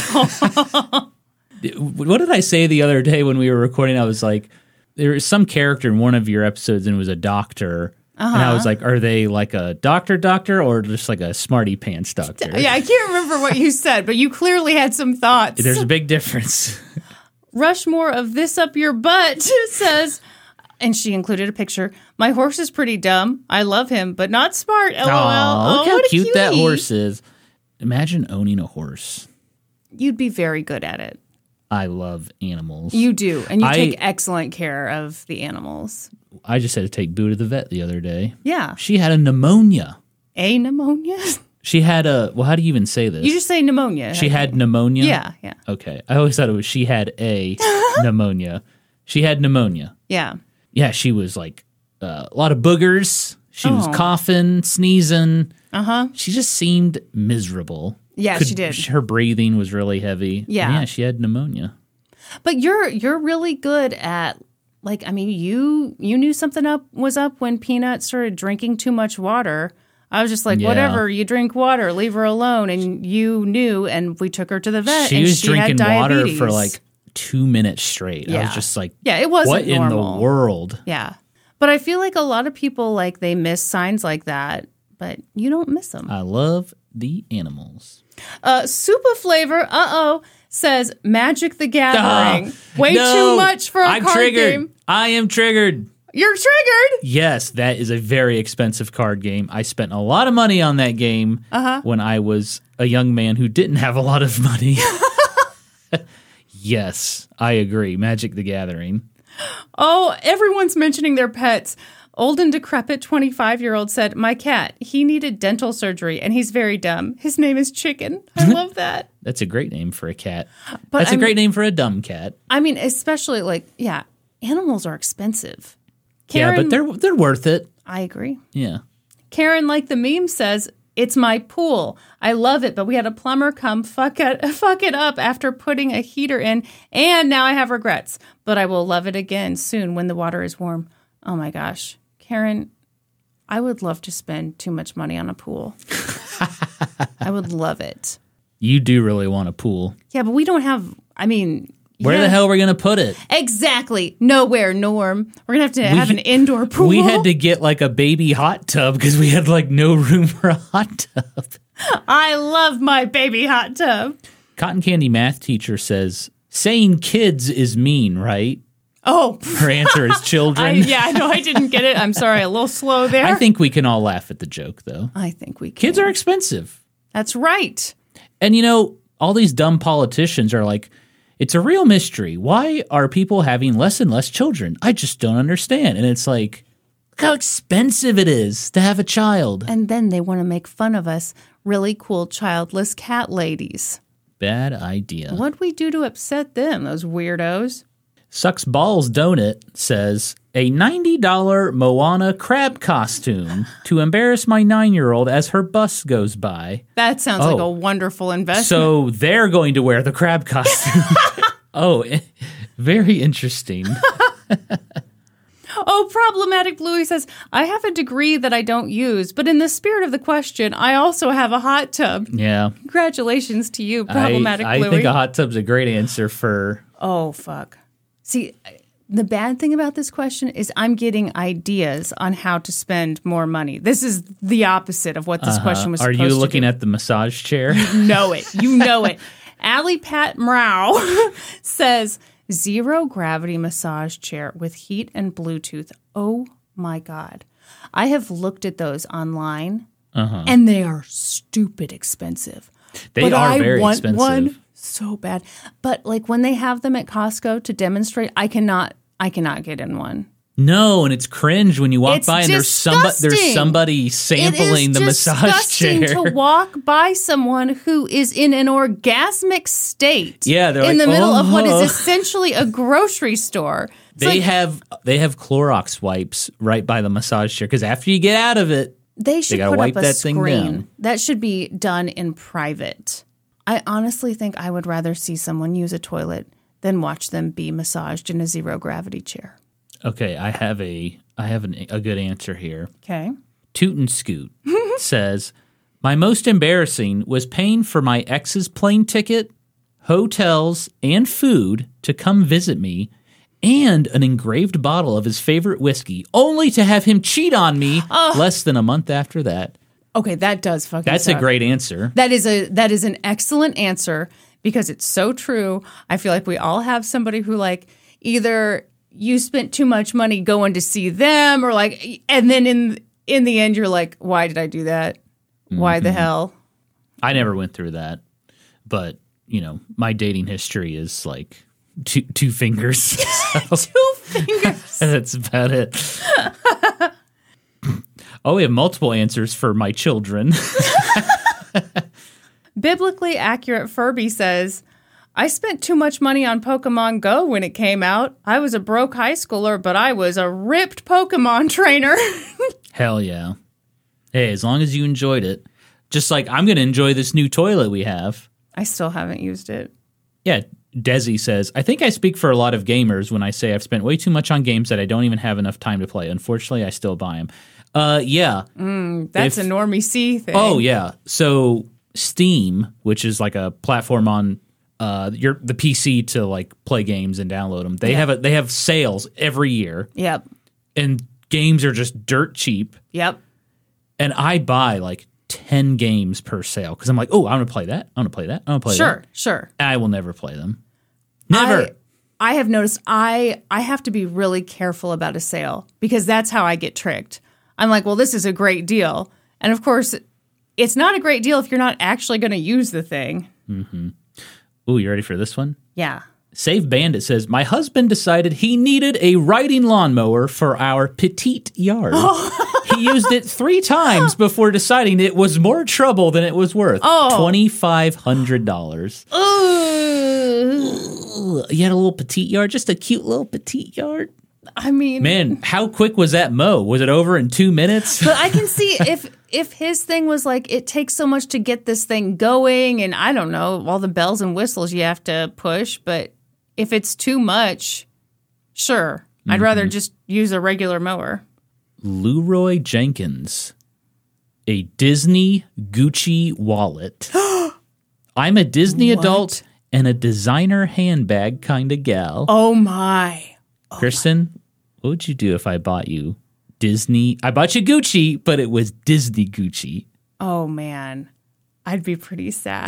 What did I say the other day when we were recording? I was like, there was some character in one of your episodes and it was a doctor. Uh-huh. And I was like, are they like a doctor doctor or just like a smarty pants doctor? Yeah, I can't remember what you said, but you clearly had some thoughts. There's a big difference. Rushmore of this up your butt says, and she included a picture. My horse is pretty dumb. I love him, but not smart. LOL. Aw, look oh, how what a cute that cutie. horse is. Imagine owning a horse. You'd be very good at it. I love animals. You do, and you I- take excellent care of the animals. I just had to take Boo to the vet the other day. Yeah. She had a pneumonia. A pneumonia? She had a, well, how do you even say this? You just say pneumonia. She had pneumonia? Yeah, yeah. Okay. I always thought it was she had a pneumonia. She had pneumonia. Yeah. Yeah, she was like uh, a lot of boogers. She was Oh. coughing, sneezing. Uh-huh. She just seemed miserable. Yeah, could, she did. Her breathing was really heavy. Yeah. And yeah, she had pneumonia. But you're you're really good at, like, I mean, you you knew something up was up when Peanut started drinking too much water. I was just like, Yeah. whatever, you drink water, leave her alone. And you knew, and we took her to the vet. She and was she drinking had water diabetes. for like two minutes straight. I Yeah. was just like, Yeah, it wasn't what in normal. the world? Yeah. But I feel like a lot of people, like, they miss signs like that, but you don't miss them. I love the animals. Uh, Super Flavor, uh-oh, says Magic the Gathering. Ah, Way no, too much for a I'm card triggered. game. I am triggered. You're triggered. Yes, that is a very expensive card game. I spent a lot of money on that game Uh-huh. when I was a young man who didn't have a lot of money. Yes, I agree. Magic the Gathering. Oh, everyone's mentioning their pets. Old and decrepit twenty-five-year-old said, my cat, he needed dental surgery, and he's very dumb. His name is Chicken. I love that. That's a great name for a cat. But That's I a great mean- name for a dumb cat. I mean, especially, like, yeah, animals are expensive. Yeah, but they're they're worth it. I agree. Yeah. Karen, like the meme says, it's my pool. I love it, but we had a plumber come fuck it, fuck it up after putting a heater in, and now I have regrets. But I will love it again soon when the water is warm. Oh my gosh. Karen, I would love to spend too much money on a pool. I would love it. You do really want a pool. Yeah, but we don't have, I mean... Where yeah. the hell are we going to put it? Exactly. Nowhere, Norm. We're going to have to have an indoor pool. We had to get like a baby hot tub because we had like no room for a hot tub. I love my baby hot tub. Cotton Candy math teacher says, saying kids is mean, right? Oh. Her answer is children. I, yeah, I know I didn't get it. I'm sorry. A little slow there. I think we can all laugh at the joke, though. I think we can. Kids are expensive. That's right. And, you know, all these dumb politicians are like, it's a real mystery. Why are people having less and less children? I just don't understand. And it's like, look how expensive it is to have a child. And then they want to make fun of us really cool childless cat ladies. Bad idea. What'd we do to upset them, those weirdos? Sucks Balls Donut says, a ninety dollars Moana crab costume to embarrass my nine-year-old as her bus goes by. That sounds Oh. like a wonderful investment. So they're going to wear the crab costume. Oh, very interesting. Oh, Problematic Bluey says, I have a degree that I don't use, but in the spirit of the question, I also have a hot tub. Yeah. Congratulations to you, Problematic I, I Bluey. think a hot tub's a great answer for... Oh, fuck. See, the bad thing about this question is I'm getting ideas on how to spend more money. This is the opposite of what this uh, question was Are supposed you to looking do. at the massage chair? You know it. You know it. Allie Pat Mrow says, zero gravity massage chair with heat and Bluetooth. Oh, my God. I have looked at those online, Uh-huh. and they are stupid expensive. They but are I very want expensive. one so bad. But like when they have them at Costco to demonstrate, I cannot I cannot get in one. No, and it's cringe when you walk It's by and there's somebody there's disgusting. somebody sampling It is the massage disgusting chair. to walk by someone who is in an orgasmic state. Yeah, they're in like, the middle of what "Oh." is essentially a grocery store. It's They like, have they have Clorox wipes right by the massage chair because after you get out of it, they should gotta put wipe up a that thing screen. down. That should be done in private. I honestly think I would rather see someone use a toilet than watch them be massaged in a zero gravity chair. okay, I have a I have an, a good answer here. Okay. Toot and Scoot says, my most embarrassing was paying for my ex's plane ticket, hotels, and food to come visit me, and an engraved bottle of his favorite whiskey, only to have him cheat on me less than a month after that. Okay, that does fucking That's suck. a great answer. That is a that is an excellent answer because it's so true. I feel like we all have somebody who like either you spent too much money going to see them or like and then in in the end you're like, why did I do that? Why the hell? I never went through that, but you know, my dating history is like two two fingers. So Two fingers. that's about it. Oh, we have multiple answers for my children. Biblically accurate Furby says, I spent too much money on Pokemon Go when it came out. I was a broke high schooler, but I was a ripped Pokemon trainer. Hell yeah. Hey, as long as you enjoyed it. Just like, I'm going to enjoy this new toilet we have. I still haven't used it. Yeah, Desi says, I think I speak for a lot of gamers when I say I've spent way too much on games that I don't even have enough time to play. Unfortunately, I still buy them. Uh, yeah. Mm, that's if, a Normie C thing. Oh, yeah. So Steam, which is like a platform on uh, your the P C to like play games and download them, they yeah. have a, they have sales every year. Yep. And games are just dirt cheap. Yep. And I buy like ten games per sale because I'm like, oh, I want to play that. I want to play that. I want to play sure, that. Sure, sure. I will never play them. Never. I, I have noticed I I have to be really careful about a sale because that's how I get tricked. I'm like, well, this is a great deal. And of course, it's not a great deal if you're not actually going to use the thing. Mm-hmm. Ooh, you ready for this one? Yeah. Save Bandit says, my husband decided he needed a riding lawnmower for our petite yard. He used it three times before deciding it was more trouble than it was worth. Oh. twenty-five hundred dollars. Ooh. You had a little petite yard, just a cute little petite yard. I mean, man, how quick was that mow? Was it over in two minutes? But I can see if if his thing was like, it takes so much to get this thing going, and I don't know, all the bells and whistles you have to push, but if it's too much, sure. Mm-hmm. I'd rather just use a regular mower. Leroy Jenkins, a Disney Gucci wallet. I'm a Disney what? adult and a designer handbag kind of gal. Oh, my. Oh Kristen, my. What would you do if I bought you Disney? I bought you Gucci, but it was Disney Gucci. Oh, man. I'd be pretty sad.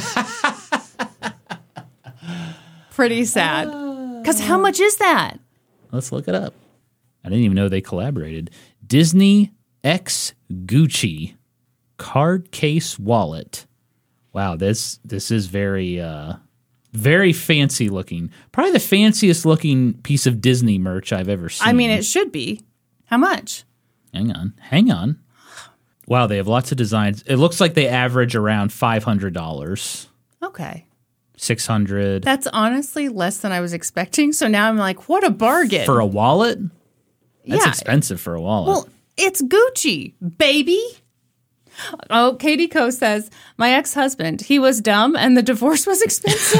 Pretty sad. Because how much is that? Let's look it up. I didn't even know they collaborated. Disney X Gucci card case wallet. Wow, this this is very uh, very fancy looking. Probably the fanciest looking piece of Disney merch I've ever seen. I mean, it should be. How much? Hang on, hang on. Wow, they have lots of designs. It looks like they average around five hundred dollars. Okay. six hundred dollars. That's honestly less than I was expecting. So now I'm like, what a bargain. For a wallet? That's yeah. expensive for a wallet. Well, it's Gucci, baby. Oh, Katie Coe says, my ex-husband, he was dumb and the divorce was expensive.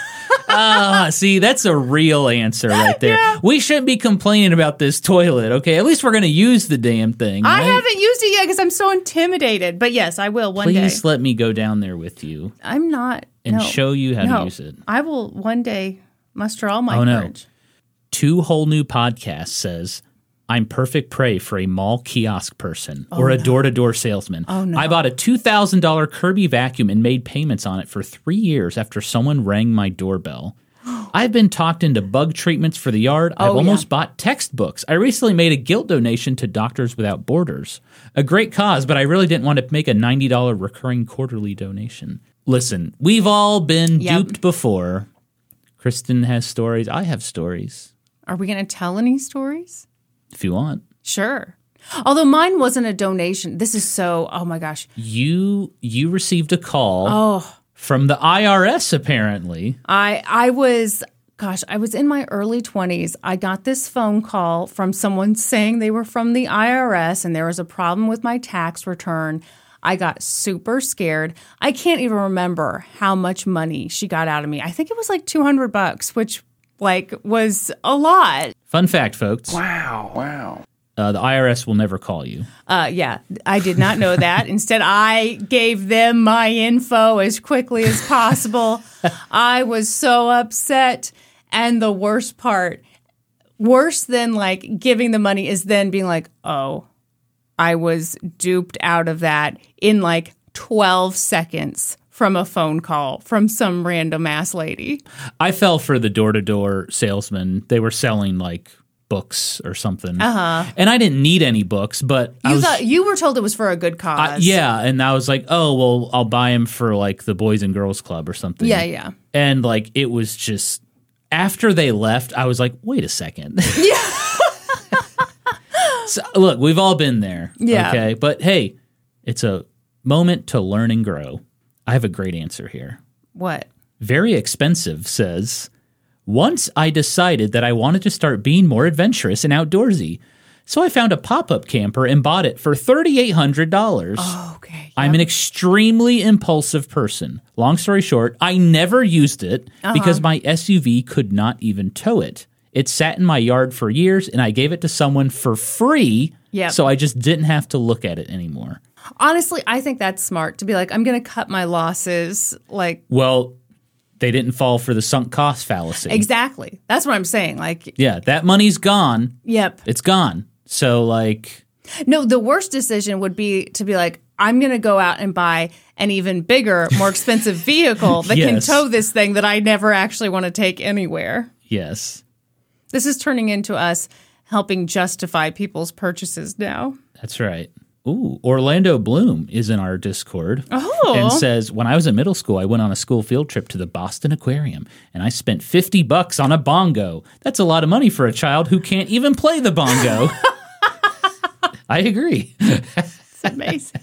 Ah, see, that's a real answer right there. Yeah. We shouldn't be complaining about this toilet, okay? At least we're going to use the damn thing. I right? haven't used it yet because I'm so intimidated. But yes, I will one Please day. Please let me go down there with you. I'm not. And no. show you how no. to use it. I will one day muster all my oh, courage. No. Two Whole New Podcast says, I'm perfect prey for a mall kiosk person oh, or a no. door-to-door salesman. Oh, no. I bought a two thousand dollars Kirby vacuum and made payments on it for three years after someone rang my doorbell. I've been talked into bug treatments for the yard. Oh, I've almost yeah. bought textbooks. I recently made a guilt donation to Doctors Without Borders. A great cause, but I really didn't want to make a ninety dollars recurring quarterly donation. Listen, we've all been yep. duped before. Kristen has stories. I have stories. Are we going to tell any stories? If you want. Sure. Although mine wasn't a donation. This is so, oh my gosh. You you received a call oh. from the I R S, apparently. I I was, gosh, I was in my early twenties. I got this phone call from someone saying they were from the I R S and there was a problem with my tax return. I got super scared. I can't even remember how much money she got out of me. I think it was like two hundred bucks, which like was a lot. Fun fact, folks. Wow. Wow. Uh, the I R S will never call you. Uh, yeah, I did not know that. Instead, I gave them my info as quickly as possible. I was so upset. And the worst part, worse than like giving the money is then being like, oh, I was duped out of that in like twelve seconds from a phone call from some random ass lady. I fell for the door-to-door salesman. They were selling like books or something. Uh-huh. And I didn't need any books, but I You was, thought you were told it was for a good cause. I, yeah, and I was like, "Oh, well, I'll buy them for like the Boys and Girls Club or something." Yeah, yeah. And like it was just after they left, I was like, "Wait a second." Yeah. So, look, we've all been there. Yeah. Okay. But hey, it's a moment to learn and grow. I have a great answer here. What? Very Expensive says, once I decided that I wanted to start being more adventurous and outdoorsy. So I found a pop-up camper and bought it for three thousand eight hundred dollars. Oh, okay. I'm an extremely impulsive person. Long story short, I never used it uh-huh. because my S U V could not even tow it. It sat in my yard for years, and I gave it to someone for free, yep. so I just didn't have to look at it anymore. Honestly, I think that's smart to be like, I'm going to cut my losses. Like, well, they didn't fall for the sunk cost fallacy. Exactly. That's what I'm saying. Like, yeah, that money's gone. Yep. It's gone. So, like... No, the worst decision would be to be like, I'm going to go out and buy an even bigger, more expensive vehicle that yes. can tow this thing that I never actually want to take anywhere. Yes. This is turning into us helping justify people's purchases now. That's right. Ooh, Orlando Bloom is in our Discord oh. and says, when I was in middle school, I went on a school field trip to the Boston Aquarium, and I spent fifty bucks on a bongo. That's a lot of money for a child who can't even play the bongo. I agree. It's amazing.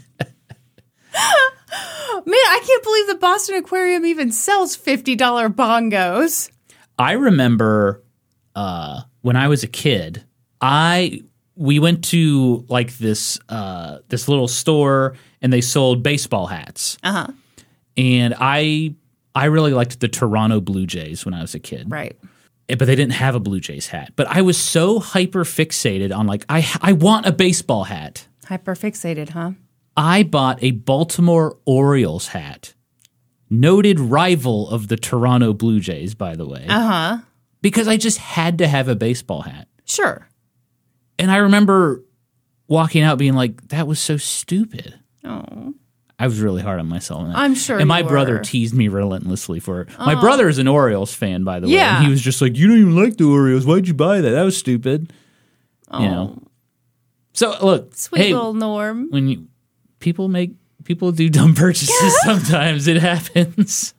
Man, I can't believe the Boston Aquarium even sells fifty dollars bongos. I remember uh, when I was a kid, I we went to like this uh, this little store, and they sold baseball hats. Uh-huh. And I I really liked the Toronto Blue Jays when I was a kid. Right. But they didn't have a Blue Jays hat. But I was so hyper fixated on like, I I want a baseball hat. Hyper fixated, huh? I bought a Baltimore Orioles hat. Noted rival of the Toronto Blue Jays, by the way. Uh-huh. Because I just had to have a baseball hat. Sure. And I remember walking out being like, that was so stupid. Oh. I was really hard on myself. I'm sure And my you brother were. teased me relentlessly for it. Oh. My brother is an Orioles fan, by the way. Yeah. And he was just like, you don't even like the Orioles. Why'd you buy that? That was stupid. Oh. You know. So, look. Sweet hey, little Norm. When you, people make, people do dumb purchases sometimes. It happens.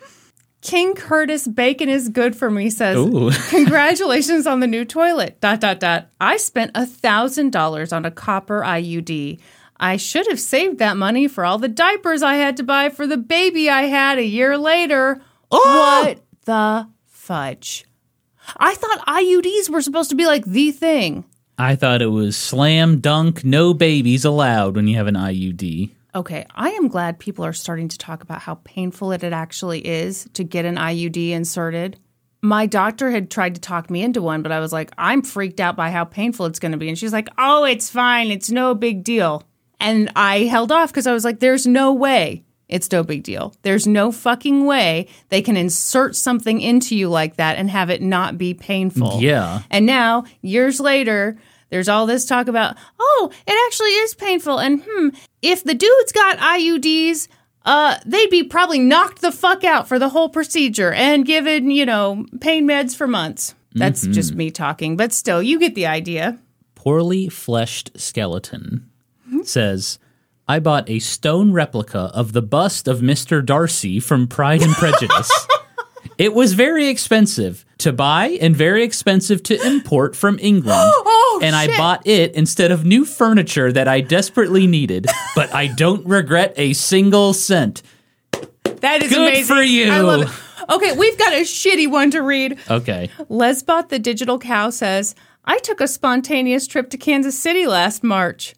King Curtis Bacon is good for me says, Ooh. Congratulations on the new toilet. Dot, dot, dot. I spent one thousand dollars on a copper I U D. I should have saved that money for all the diapers I had to buy for the baby I had a year later. Oh! What the fudge? I thought I U Ds were supposed to be like the thing. I thought it was slam dunk, no babies allowed when you have an I U D. Okay, I am glad people are starting to talk about how painful it actually is to get an I U D inserted. My doctor had tried to talk me into one, but I was like, I'm freaked out by how painful it's going to be. And she's like, oh, it's fine. It's no big deal. And I held off because I was like, there's no way it's no big deal. There's no fucking way they can insert something into you like that and have it not be painful. Yeah. And now, years later, there's all this talk about, oh, it actually is painful. And hmm, if the dudes got I U Ds, uh, they'd be probably knocked the fuck out for the whole procedure and given, you know, pain meds for months. That's mm-hmm. just me talking. But still, you get the idea. Poorly Fleshed Skeleton says, I bought a stone replica of the bust of Mister Darcy from Pride and Prejudice. It was very expensive to buy and very expensive to import from England. Oh, and shit. I bought it instead of new furniture that I desperately needed, but I don't regret a single cent. That is Good amazing. for you. I love it. Okay, we've got a shitty one to read. Okay. Lesbot the Digital Cow says, I took a spontaneous trip to Kansas City last March.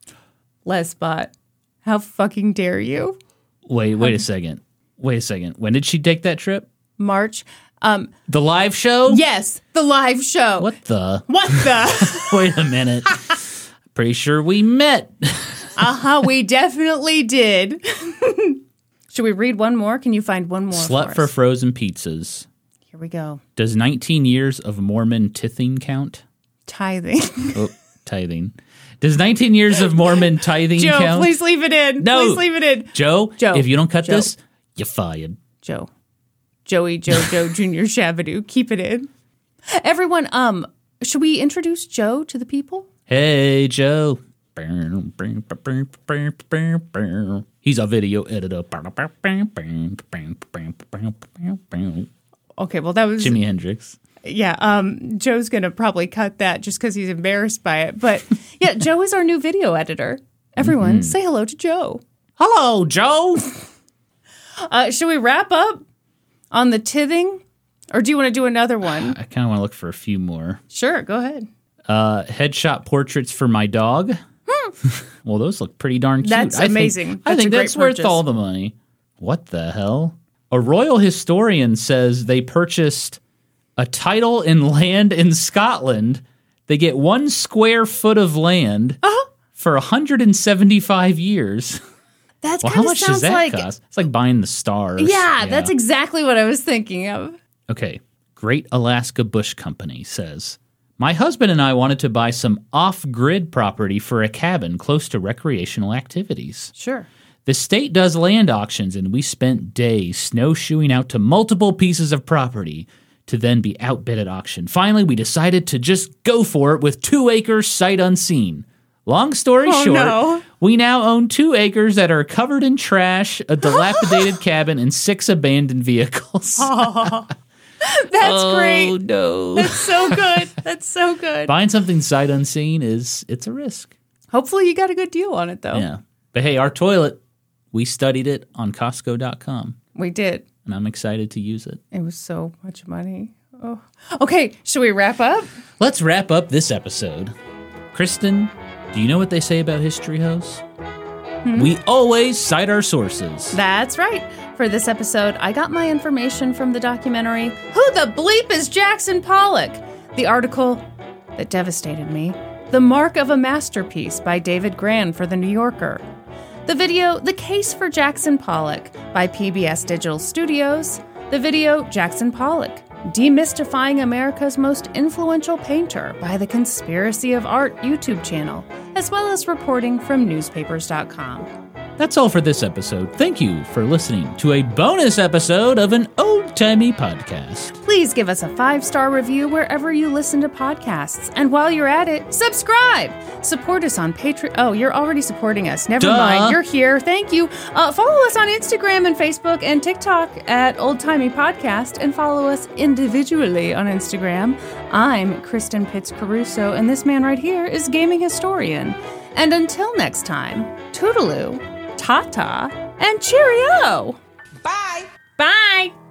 Lesbot, how fucking dare you? Wait, wait a second. Wait a second. When did she take that trip? March. Um, the live show? Yes, the live show. What the? What the? Wait a minute. Pretty sure we met. Uh-huh, we definitely did. Should we read one more? Can you find one more Slut for, for us? frozen pizzas. Here we go. Does nineteen years of Mormon tithing count? Tithing. Oh, tithing. Does nineteen years of Mormon tithing Joe, count? please leave it in. No. Please leave it in. Joe, Joe. if you don't cut Joe. this, you're fired. Joe. Joey Jojo Junior Shabadoo. Keep it in. Everyone, um, should we introduce Joe to the people? Hey, Joe. He's a video editor. Okay, well, that was... Jimi Hendrix. Yeah, um, Joe's going to probably cut that just because he's embarrassed by it. But yeah, Joe is our new video editor. Everyone, mm-hmm. say hello to Joe. Hello, Joe. Uh, should we wrap up on the tithing? Or do you want to do another one? I kind of want to look for a few more. Sure, go ahead. Uh, headshot portraits for my dog. Hmm. Well, those look pretty darn cute. That's I think- amazing. I That's think a great that's worth purchase. all the money. What the hell? A royal historian says they purchased a title in land in Scotland. They get one square foot of land Uh-huh. for one hundred seventy-five years. That's Well, kind how of much sounds does that like cost? It's like buying the stars. yeah, that's exactly what I was thinking of. Okay. Great Alaska Bush Company says, my husband and I wanted to buy some off-grid property for a cabin close to recreational activities. Sure. The state does land auctions, and we spent days snowshoeing out to multiple pieces of property to then be outbid at auction. Finally, we decided to just go for it with two acres sight unseen. Long story Oh, short, no. we now own two acres that are covered in trash, a dilapidated cabin, and six abandoned vehicles. That's oh, great. no. That's so good. That's so good. Buying something sight unseen is, it's a risk. Hopefully you got a good deal on it, though. Yeah. But hey, our toilet, we studied it on Costco dot com, We did. and I'm excited to use it. It was so much money. Oh. Okay, should we wrap up? Let's wrap up this episode. Kristen, do you know what they say about history hosts? Hmm? We always cite our sources. That's right. For this episode, I got my information from the documentary Who the Bleep is Jackson Pollock? The article that devastated me, The Mark of a Masterpiece by David Gran for The New Yorker. The video, The Case for Jackson Pollock by P B S Digital Studios. The video, Jackson Pollock, Demystifying America's Most Influential Painter by the Conspiracy of Art YouTube channel, as well as reporting from newspapers dot com. That's all for this episode. Thank you for listening to a bonus episode of an old-timey podcast. Please give us a five-star review wherever you listen to podcasts. And while you're at it, subscribe! Support us on Patreon. Oh, you're already supporting us. Never Duh. mind. You're here. Thank you. Uh, follow us on Instagram and Facebook and TikTok at Old Timey Podcast, and follow us individually on Instagram. I'm Kristen Pitts Caruso, and this man right here is Gaming Historian. And until next time, toodaloo, ta-ta, and cheerio! Bye. Bye!